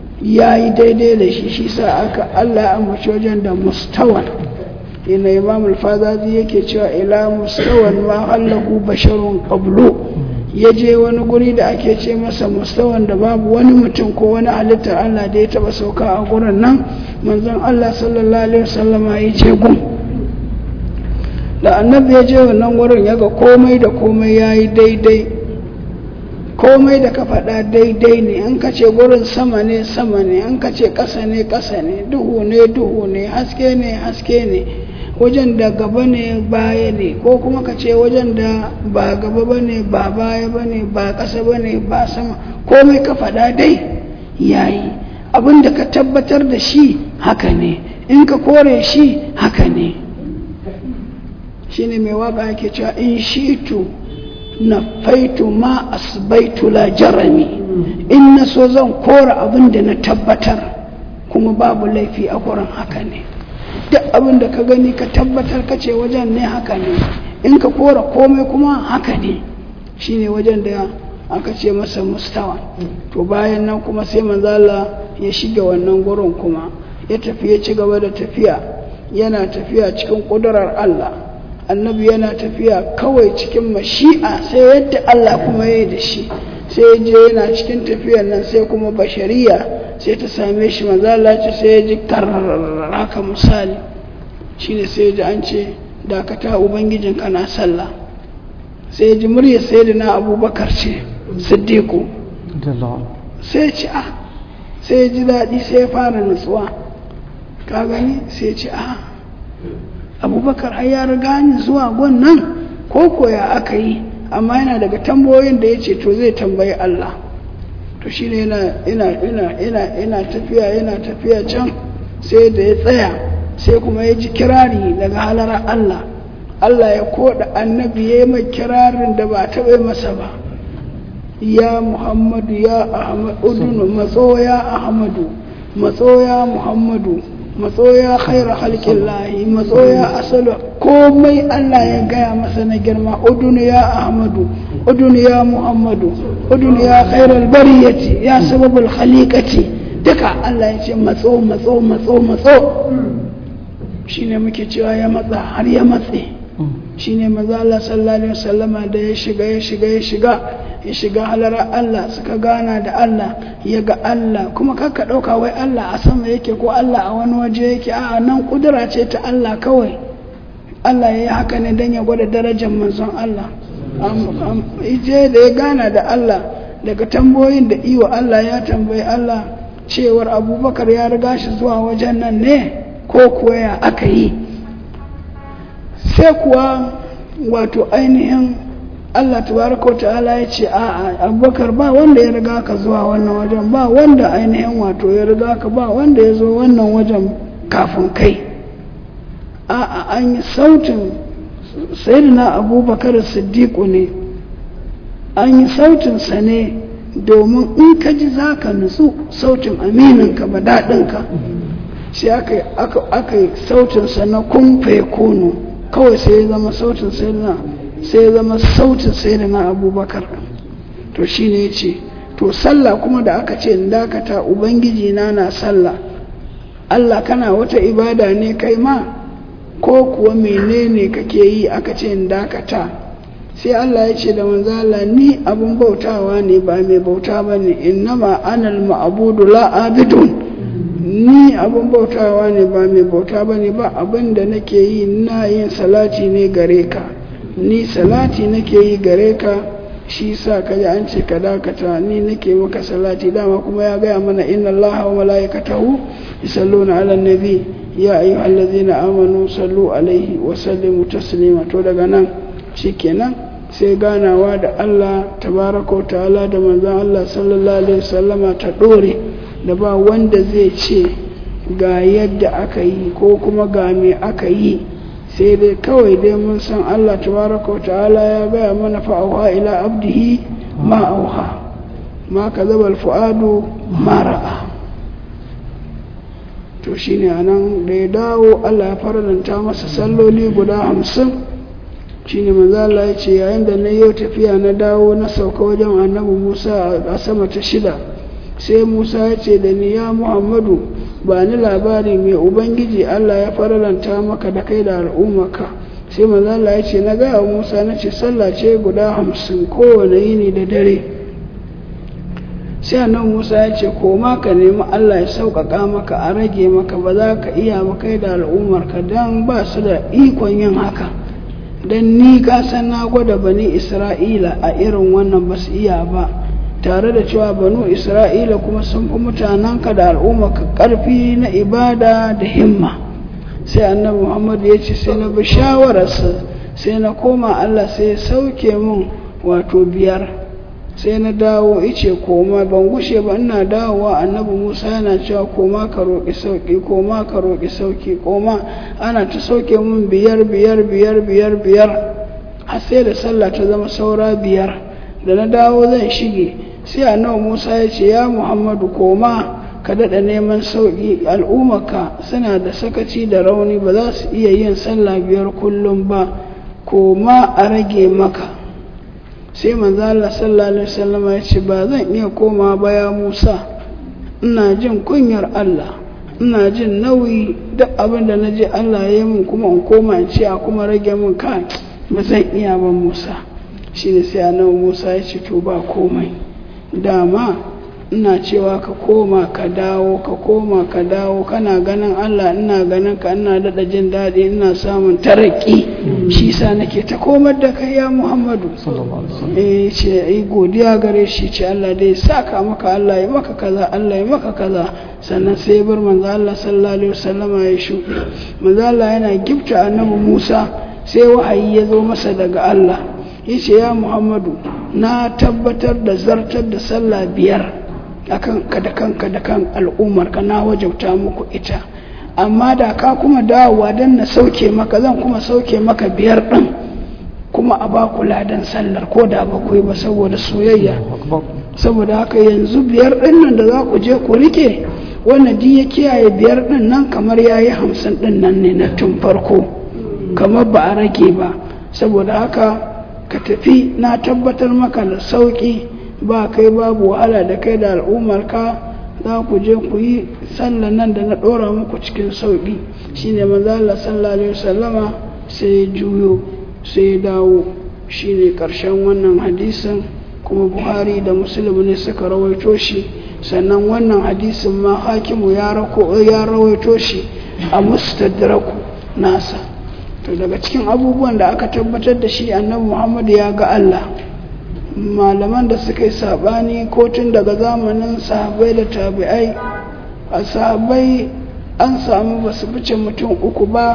yayi daidai da shi sa aka Allah ya ambaci wajen da mustawan. Ina Imam al-Fazazi yake cewa ila mustawan ma hallahu basharun qablu, yaje wani guri da ake ce masa mustawan da babu wani mutum ko wani halittar Allah da ya taba sauka a gurin nan. Manzon Allah sallallahu alaihi wasallama ya je gun, da annabi ya je wannan gurin yaga komai da komai yayi daidai, komai da ka faɗa daidai ne. In ka ce gurin sama ne, in ka ce ƙasa ne, duhu ne, haske ne, wajen da gaba ne baya ne, ko kuma ka ce wajen da ba gaba ba ne ba baya ba ne ba ƙasa ba ne ba sama, komai ka faɗa dai yayi. Abin da ka tabbatar da shi haka ne, in ka kore shi haka ne. Shine mai waka yake cewa in shitu nafaitu ma asbaitu la jarami, in na so zan kora abin da na tabbatar kuma babu laifi a gurin haka ne. Duk abin da ka gani ka tabbatar ka ce wajen ne haka ne, in ka kora komai kuma haka ne. Shine wajen da aka ce masa mustawa. To bayan nan kuma sai manzo Allah ya shiga wannan gurin kuma ya tafi, ya ci gaba da tafiya, yana tafiya cikin kudurar Allah. Annabi yana tafiya kawai cikin mashi'a, sai yadda Allah kuma ya yi da shi. Sai ya je yana cikin tafiyar nan, sai kuma bashariya sai ta same shi. Manzo Allah ce sai ya ji karraka misali, shine sai ya ji an ce dakata ubangijin kana sallah. Sai ya ji muryar sayyidina Abubakar ce Siddiqu, sai ya ce sai ya ji daɗi, sai ya fara nutsuwa. Ka gani, sai ya ce Abubakar ai ya riga ni zuwa gwannan ko koya aka yi. Amma yana daga tambayoyin da ya ce to zai tambayi Allah. To shine yana tafiya can, sai da ya tsaya, sai kuma ya ji kirari daga halar Allah. Allah ya koda annabi ya yi mai kirarin da ba taɓa masa ba. Ya Muhammadu ya Ahmadu, matso ya Ahmadu, matso ya Muhammadu, matso ya khaira khalqillahi, matso ya asalu komai Allah ya gaya masa na girma. Udunu ya Ahmadu, udunu ya Muhammadu, udunu ya khairal bariyati, ya sababul khaliqati, duka Allah ya ce matso matso matso matso. Shine muke cewa ya matsa har ya matse. Shine manzo Allah sallallahu alaihi wasallama da ya shiga halara Allah, suka gana da Allah, ya ga Allah. Kuma kakka ɗauka wai Allah a sama yake ko Allah a wani waje yake, a nan kudura ce ta Allah kawai. Allah ya yi haka ne don ya gwada darajar manzon Allah. Ije da ya gana da Allah, daga tambayoyin da iwa Allah ya tambayi Allah cewar Abubakar ya riga shi zuwa wajen nan ne ko kuwa ya aka yi. Sai kuwa wato ainihin Allah tabaraka ta'ala ya ce a'a Abubakar ba wanda ya riga ka zuwa wannan wajen, ba wanda ainihin wato ya riga ka, ba wanda ya zo wannan wajen kafin kai. A'a an yi sautin sayyidina Abubakar Siddiqu ne, an yi sautin sa ne domin in ka ji zaka nutsu, sautin amininka ba daɗinka. Sai aka yi sautin sa na kun fa yakunu, kawai sai ya zama sautin sayyidina Abubakar. To shine yace to sallah kuma da aka ce in dakata, ubangiji na sallah. Allah kana wata ibada ne kai ma ko kuwa menene kake yi aka ce in dakata? Sai Allah ya ce da manzo Allah, ni abun bautawa ne ba mai bauta bane, innama anal ma'budu la abidun. Ni abun bautawa ne ba mai bauta bane, ba abin da nake yi, ina yin salati ne gare ka, ni salati nake yi gare ka. Shi sa kaji an ce ka dakata, ni nake maka salati. Dama kuma ya gaya mana inna Allaha wa malaikatahu yusalluna ala nabi ya ayyuhallazina amanu sallu alaihi wa sallimu taslima. To daga nan shikenan sai ganawa da Allah tabaraka wa ta'ala da manzon Allah sallallahu alaihi wasallama ta dore, da ba wanda zai ce ga yadda aka yi ko kuma ga me aka yi, sai dai kawai dai mun san Allah tabaraka wa ta'ala ya gaya mana fa'auha ila abdihi ma auha ma kazaba alfuadu ma ra'a. To shine anan da ya dawo Allah ya faranta masa salloli guda 50. Shine manzo Allah ya ce yayin da na yau tafiya na dawo na sauka wajen Annabi Musa a sama ta 6, sai Musa ya ce da ni, ya Muhammadu ba ni labari mai ubangiji Allah ya faralanta maka da kai da al'ummarka. Sai manzo Allah ya ce na ga Musa na ce sallah ce guda 50 kowane yini da dare. Sai annabi Musa ya ce koma ka nemi Allah ya sauƙaƙa maka, a rage maka, ba za ka iya ba kai da al'ummarka, dan ba su da ikon yin haka. Dan ni ka san na gwada bani Isra'ila a irin wannan ba su iya ba, tare da cewa banu Isra'ila kuma sun fi mutanenka da al'ummarka ƙarfi na ibada da himma. Sai annabi Muhammad ya ce sai na bi shawararsa, sai na koma Allah sai ya sauke mun wato 5. Sai na dawo ice koma, ban gushe ba ina dawowa annabi Musa yana cewa koma ka roƙi sauki, koma ka roƙi sauki, koma. Ana ta sauke mun 5 har sai da sallah ta zama saura 5. Da na dawo zan shige, sai annabi Musa ya ce ya Muhammadu koma ka daɗa neman sauƙi, al'ummarka suna da sakaci da rauni, ba za su iya yin sallah 5 kullum ba, koma a rage maka. Sai manzo Allah sallallahu alaihi wasallam ya ce ba zan iya koma ba ya Musa, ina jin kunyar Allah, ina jin nauyi, duk abin da naje Allah ya yi min kuma in koma in ce a kuma rage min, kai ba zan iya ba Musa. Shi ne sai annabi Musa ya ce to ba komai, dama ina cewa ka koma ka dawo, ka koma ka dawo, kana ganin Allah ina ganin ka, ina daɗa jin daɗi, ina samun taraki. Shi sa nake ta komar da kai ya Muhammadu. Ce ai godiya gare shi, ce Allah dai saka maka, Allah ya maka kaza, Allah ya maka kaza. Sannan sai bar manzo Allah sallallahu alaihi wasallama ya shuɗe. Manzo Allah yana gifta annabi Musa, sai wahayi ya zo masa daga Allah, yace ya Muhammadu na tabbatar da zartar da sallah 5 akan ka da kanka da kan al'ummar ka, na wajabta muku ita, amma da ka kuma dawowa dan na sauke maka, zan kuma sauke maka 5 din, kuma a ba ku ladan sallar ko da ba ku yi ba saboda soyayya. Saboda haka yanzu 5 din nan da za ku je ku rike, wannan din ya kiyaye 5 din nan kamar yayi 50 din nan ne na tun farko kamar ba a rage ba. Saboda haka ka tafi, na tabbatar maka da sauki, ba kai babu wahala da kai da al'ummarka, za ku je ku yi sallan nan da na ɗora muku cikin sauƙi. Shine manzo Allah sallallahu alaihi wasallama sai ya juyo sai ya dawo. Shine ƙarshen wannan hadisin, kuma Buhari da Muslim ne suka rawaito shi. Sannan wannan hadisin ma Hakimu ya rawaito shi a Mustadraku nasa. To daga cikin abubuwan da aka tabbatar da shi Annabi Muhammad ya ga Allah, malaman da suka yi sabani ko tun daga zamanin sahabbai da tabi'ai, a sahabbai an samu basu fice mutum 3 ba,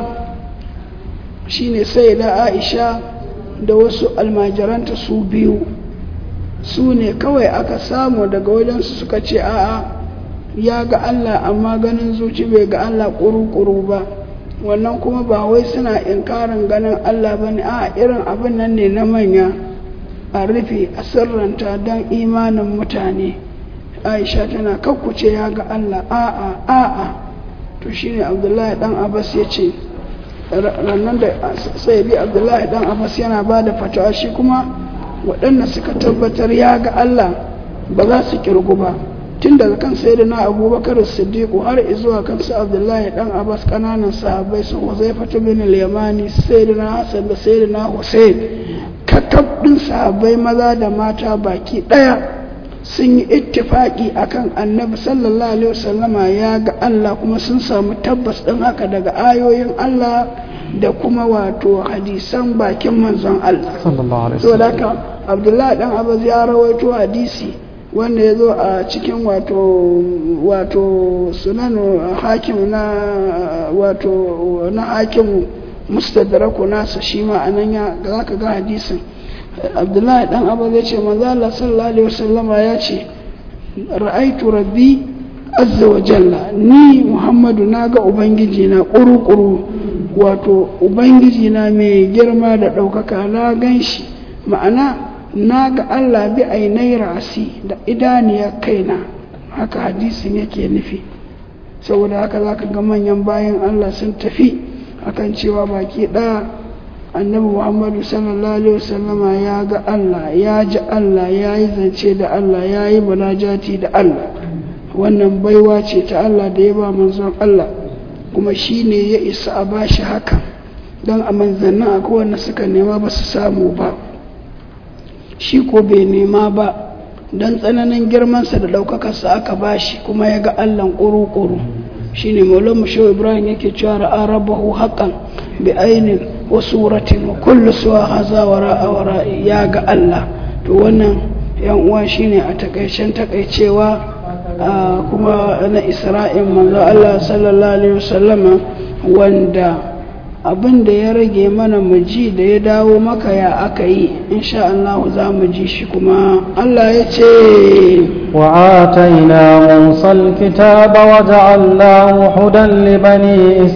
shine sayyida Aisha da wasu almajiranta su 2, su ne kawai aka samu daga wajensu suka ce a'a ya ga Allah, amma ganin zuci bai ga Allah kuru-kuru ba. Wannan kuma ba wai suna inkarin ganin Allah bane, a irin abin nan ne na manya, a rufe a sirranta don imanin mutane. Aisha tana kakkuce ya ga Allah, a'a. To shine Abdullahi dan Abbas ya ce, rannan da sayyidi Abdullahi dan Abbas yana ba da fatawa, shi kuma waɗanda suka tabbatar ya ga Allah ba za su kirgu ba, tun daga kan sayyidina Abubakar Siddiq har zuwa kan su Abdullahi dan Abbas, kananan sahabbai su Huzaifa bin al-Yamani, sayyidina Hassan da sayyidina Hussein, kakabdin sahabbai maza da mata baki daya sun yi ittifaki akan Annabi sallallahu alaihi wasallama ya ga Allah, kuma sun samu tabbas din haka daga ayoyin Allah da kuma wato hadisan bakin manzon Allah sallallahu alaihi wasallam. Saboda Abdullahi dan Abbas ya rawaito hadisi wanda ya zo a cikin wato sunan hakim na hakim mustadraku nasa, shi ma anan ya zaka ga hadisin. Abdullahi dan Abbas ya ce manzo Allah sallallahu alaihi wasallam ya ce ra'aitu rabbi azza wa jalla, ni Muhammadu naga ubangiji na kuru-kuru, wato ubangiji na mai girma da daukaka na ganshi, ma'ana na ga Allah bi ainai rasi da idaniyar kaina, haka hadisin yake nufi. Saboda haka zaka ga manyan bayan Allah sun tafi akan cewa baki daya Annabi Muhammadu sallallahu alaihi wasallama ya ga Allah, ya ji Allah, ya yi zance da Allah, ya yi munajati da Allah. Wannan baiwa ce ta Allah da ya ba manzon Allah, kuma shine ya isa a bashi haka, don a manzannin akwai wanda suka nema ba su samu ba, shi ko bai nema ba, don tsananin girmansa da ɗaukakarsa aka bashi, kuma ya ga Allah ƙuru-ƙuru. Shi ne Maulana Shehu Ibrahim yake cewa ra'a rabbahu haqqan bi ainin wa suratin wa kullu suwa haza wara'i, ya ga Allah. To wannan yan uwa shine a takaicewa kuma na Isra'il manzo Allah sallallahu alaihi wasallama, wanda abin da ya rage mana mu ji da ya dawo maka ya aka yi, insha Allah za mu ji shi. Kuma Allah ya ce wa ataina Musa alkitaba wa ja'alnahu hudan li bani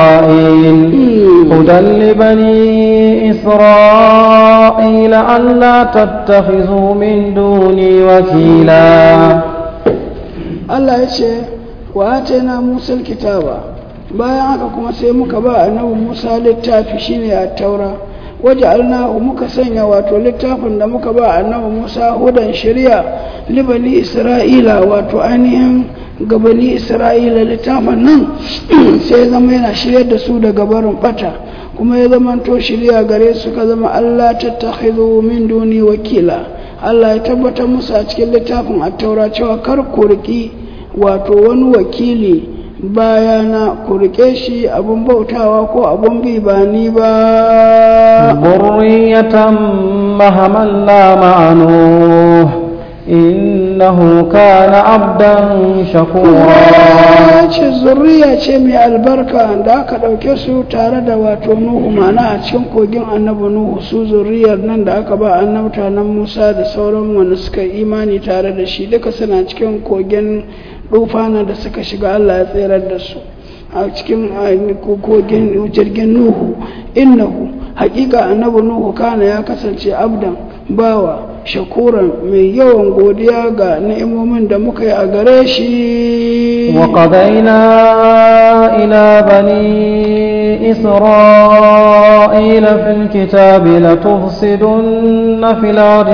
Isra'il alla tattakhizu min duni wakila. Allah ya ce wa ataina Musa alkitaba, bayan haka kuma sai muka ba annabi Musa littafi shine at-taura, waja'alnahu muka sanya wato littafin da muka ba annabi Musa hudan shari'a li bani Isra'ila, wato ainihin ga bani Isra'ila. Littafin nan sai zama yana shiryar da su daga barin bata, kuma ya zama to shari'a gare su, ka zama Allah tattakhidhu min duni wakila. Allah ya tabbatar musu a cikin littafin at-taura cewa kar ku riki wato wani wakili bayana, ku rike shi abun bautawa ko abun bi ba ni ba. Zurriyatan mahamalla ma'anu innahu kana abdan shakura. Ce zurriya ce mai albarka da aka ɗauke su tare da wato Nuhu, mana a cikin kogin annabi Nuhu. Su zurriyar nan da aka ba annabta nan Musa da sauran wanda suka imani tare da shi, duka suna cikin kogin dufana da suka shiga, Allah ya tsirar da su a cikin kogin jirgin Nuhu. Innahu, hakika annabi Nuhu kana ya kasance abdan bawa, shakuran mai yawan godiya ga ni'imomin da muka yi a gare shi. وقضينا إلى بني إسرائيل في الكتاب لتفسدن في الأرض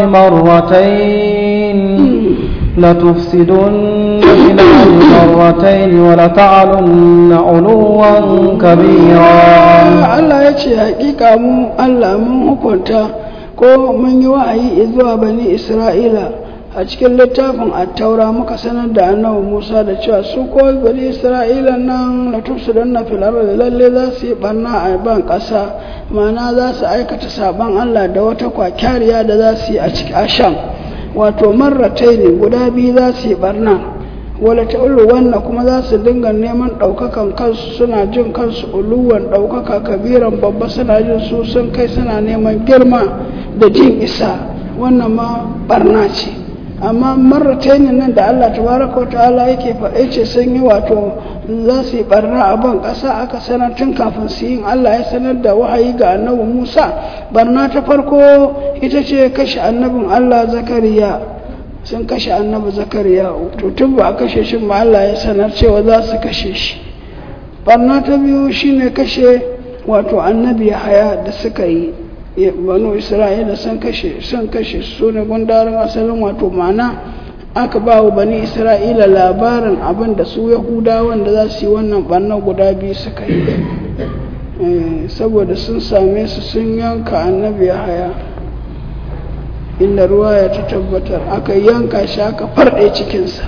مرتين ولتعلن علوا كبيرا. الله يجي حقيقة الله من hukunta ko mun yi wa'ayi zuwa bani Isra'ila a cikin littafin at-taura muka sanar da annabi Musa da cewa su ko bani Isra'ila nan la tufsidanna fil ardi lalle za su yi barna a ban kasa, ma'ana za su aikata saban Allah da wata kwakyariya da za su yi a cikin asham, wato marrataini guda biyu za su yi barna. Wala ta'ulu wannan kuma za su dinga neman ɗaukakan kansu, suna jin kansu uluwan ɗaukaka kabiran babba, suna jin su sun kai, suna neman girma da jin isa. Wannan ma barna ce. Amma marrataini nan da Allah tabaraka wa ta'ala yake faɗe ce sun yi, wato za su yi barna a ban ƙasa, aka sanar tun kafin su yin. Allah ya sanar da wahayi ga annabi Musa. Barna ta farko ita ce kashe annabin Allah Zakariya. Sun kashe annabi Zakariya, to tun ba a kashe shi ba Allah ya sanar cewa za su kashe shi. Barna ta biyu shine kashe wato annabi Yahaya da suka yi, banu Isra'ila sun kashe su ne gundarin asalin, wato ma'ana aka ba wa bani Isra'ila labarin abin da su Yahudawan da za su yi wannan barna guda biyu suka yi, saboda sun same su sun yanka annabi Yahaya, inda ruwaya ta tabbatar aka yanka shi aka farɗe cikinsa.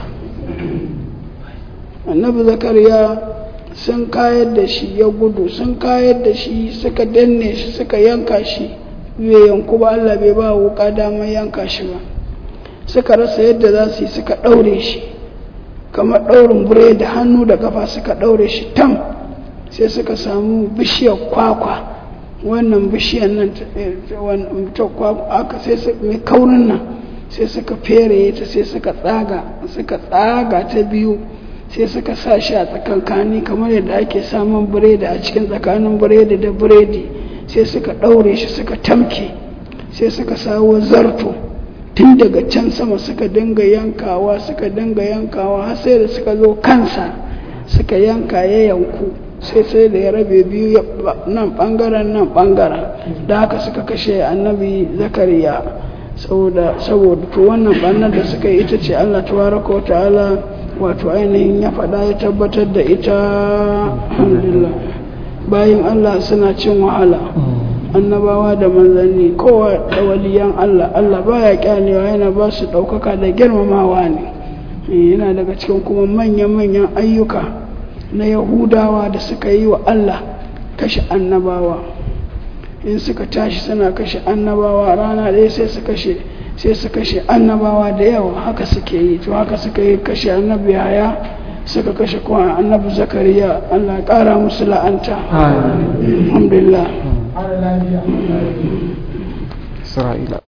Annabi Zakariya sun kayar da shi ya gudu, sun kayar da shi suka danne shi suka yanka shi, bai yanku ba, Allah bai ba wuka damar yanka shi ba. Suka rasa yadda za su yi, suka ɗaure shi kamar ɗaurin bure da hannu da kafa, suka ɗaure shi tam. Sai suka samu bishiyar kwakwa, wannan bishiyar nan ta kwakwa aka sai mai kaurin nan, sai suka fere ta, sai suka tsaga ta biyu, sai suka sa shi a tsakankani kamar yadda ake samun biredi a cikin tsakanin biredi da biredi, sai suka ɗaure shi suka tamke, sai suka sawo zarto tun daga can sama suka dinga yankawa har sai da suka zo kansa suka yanka ya yanku, sai da ya rabe biyu, nan bangaren nan bangaren, da haka suka kashe annabi Zakariya. saboda to wannan bannar da suka yi ita ce Allah tabaraka wa ta'ala wato ainihin ya faɗa ya tabbatar da ita. Alhamdulillah, bayan Allah suna cin wahala, annabawa da manzanni, kowa da waliyan Allah baya kyalewa, yana ba su ɗaukaka da girmamawa ne. Yana daga cikin kuma manyan ayyuka na Yahudawa da suka yi wa Allah kashe annabawa. In suka tashi suna kashe annabawa rana ɗaya sai su kashe annabawa da yawa, haka suke yi. To haka suka yi kashe annabi Yahaya, suka kashe kuma annabi Zakariya. Allah ya ƙara musu la'anta. Alhamdulillah. Isra'ila.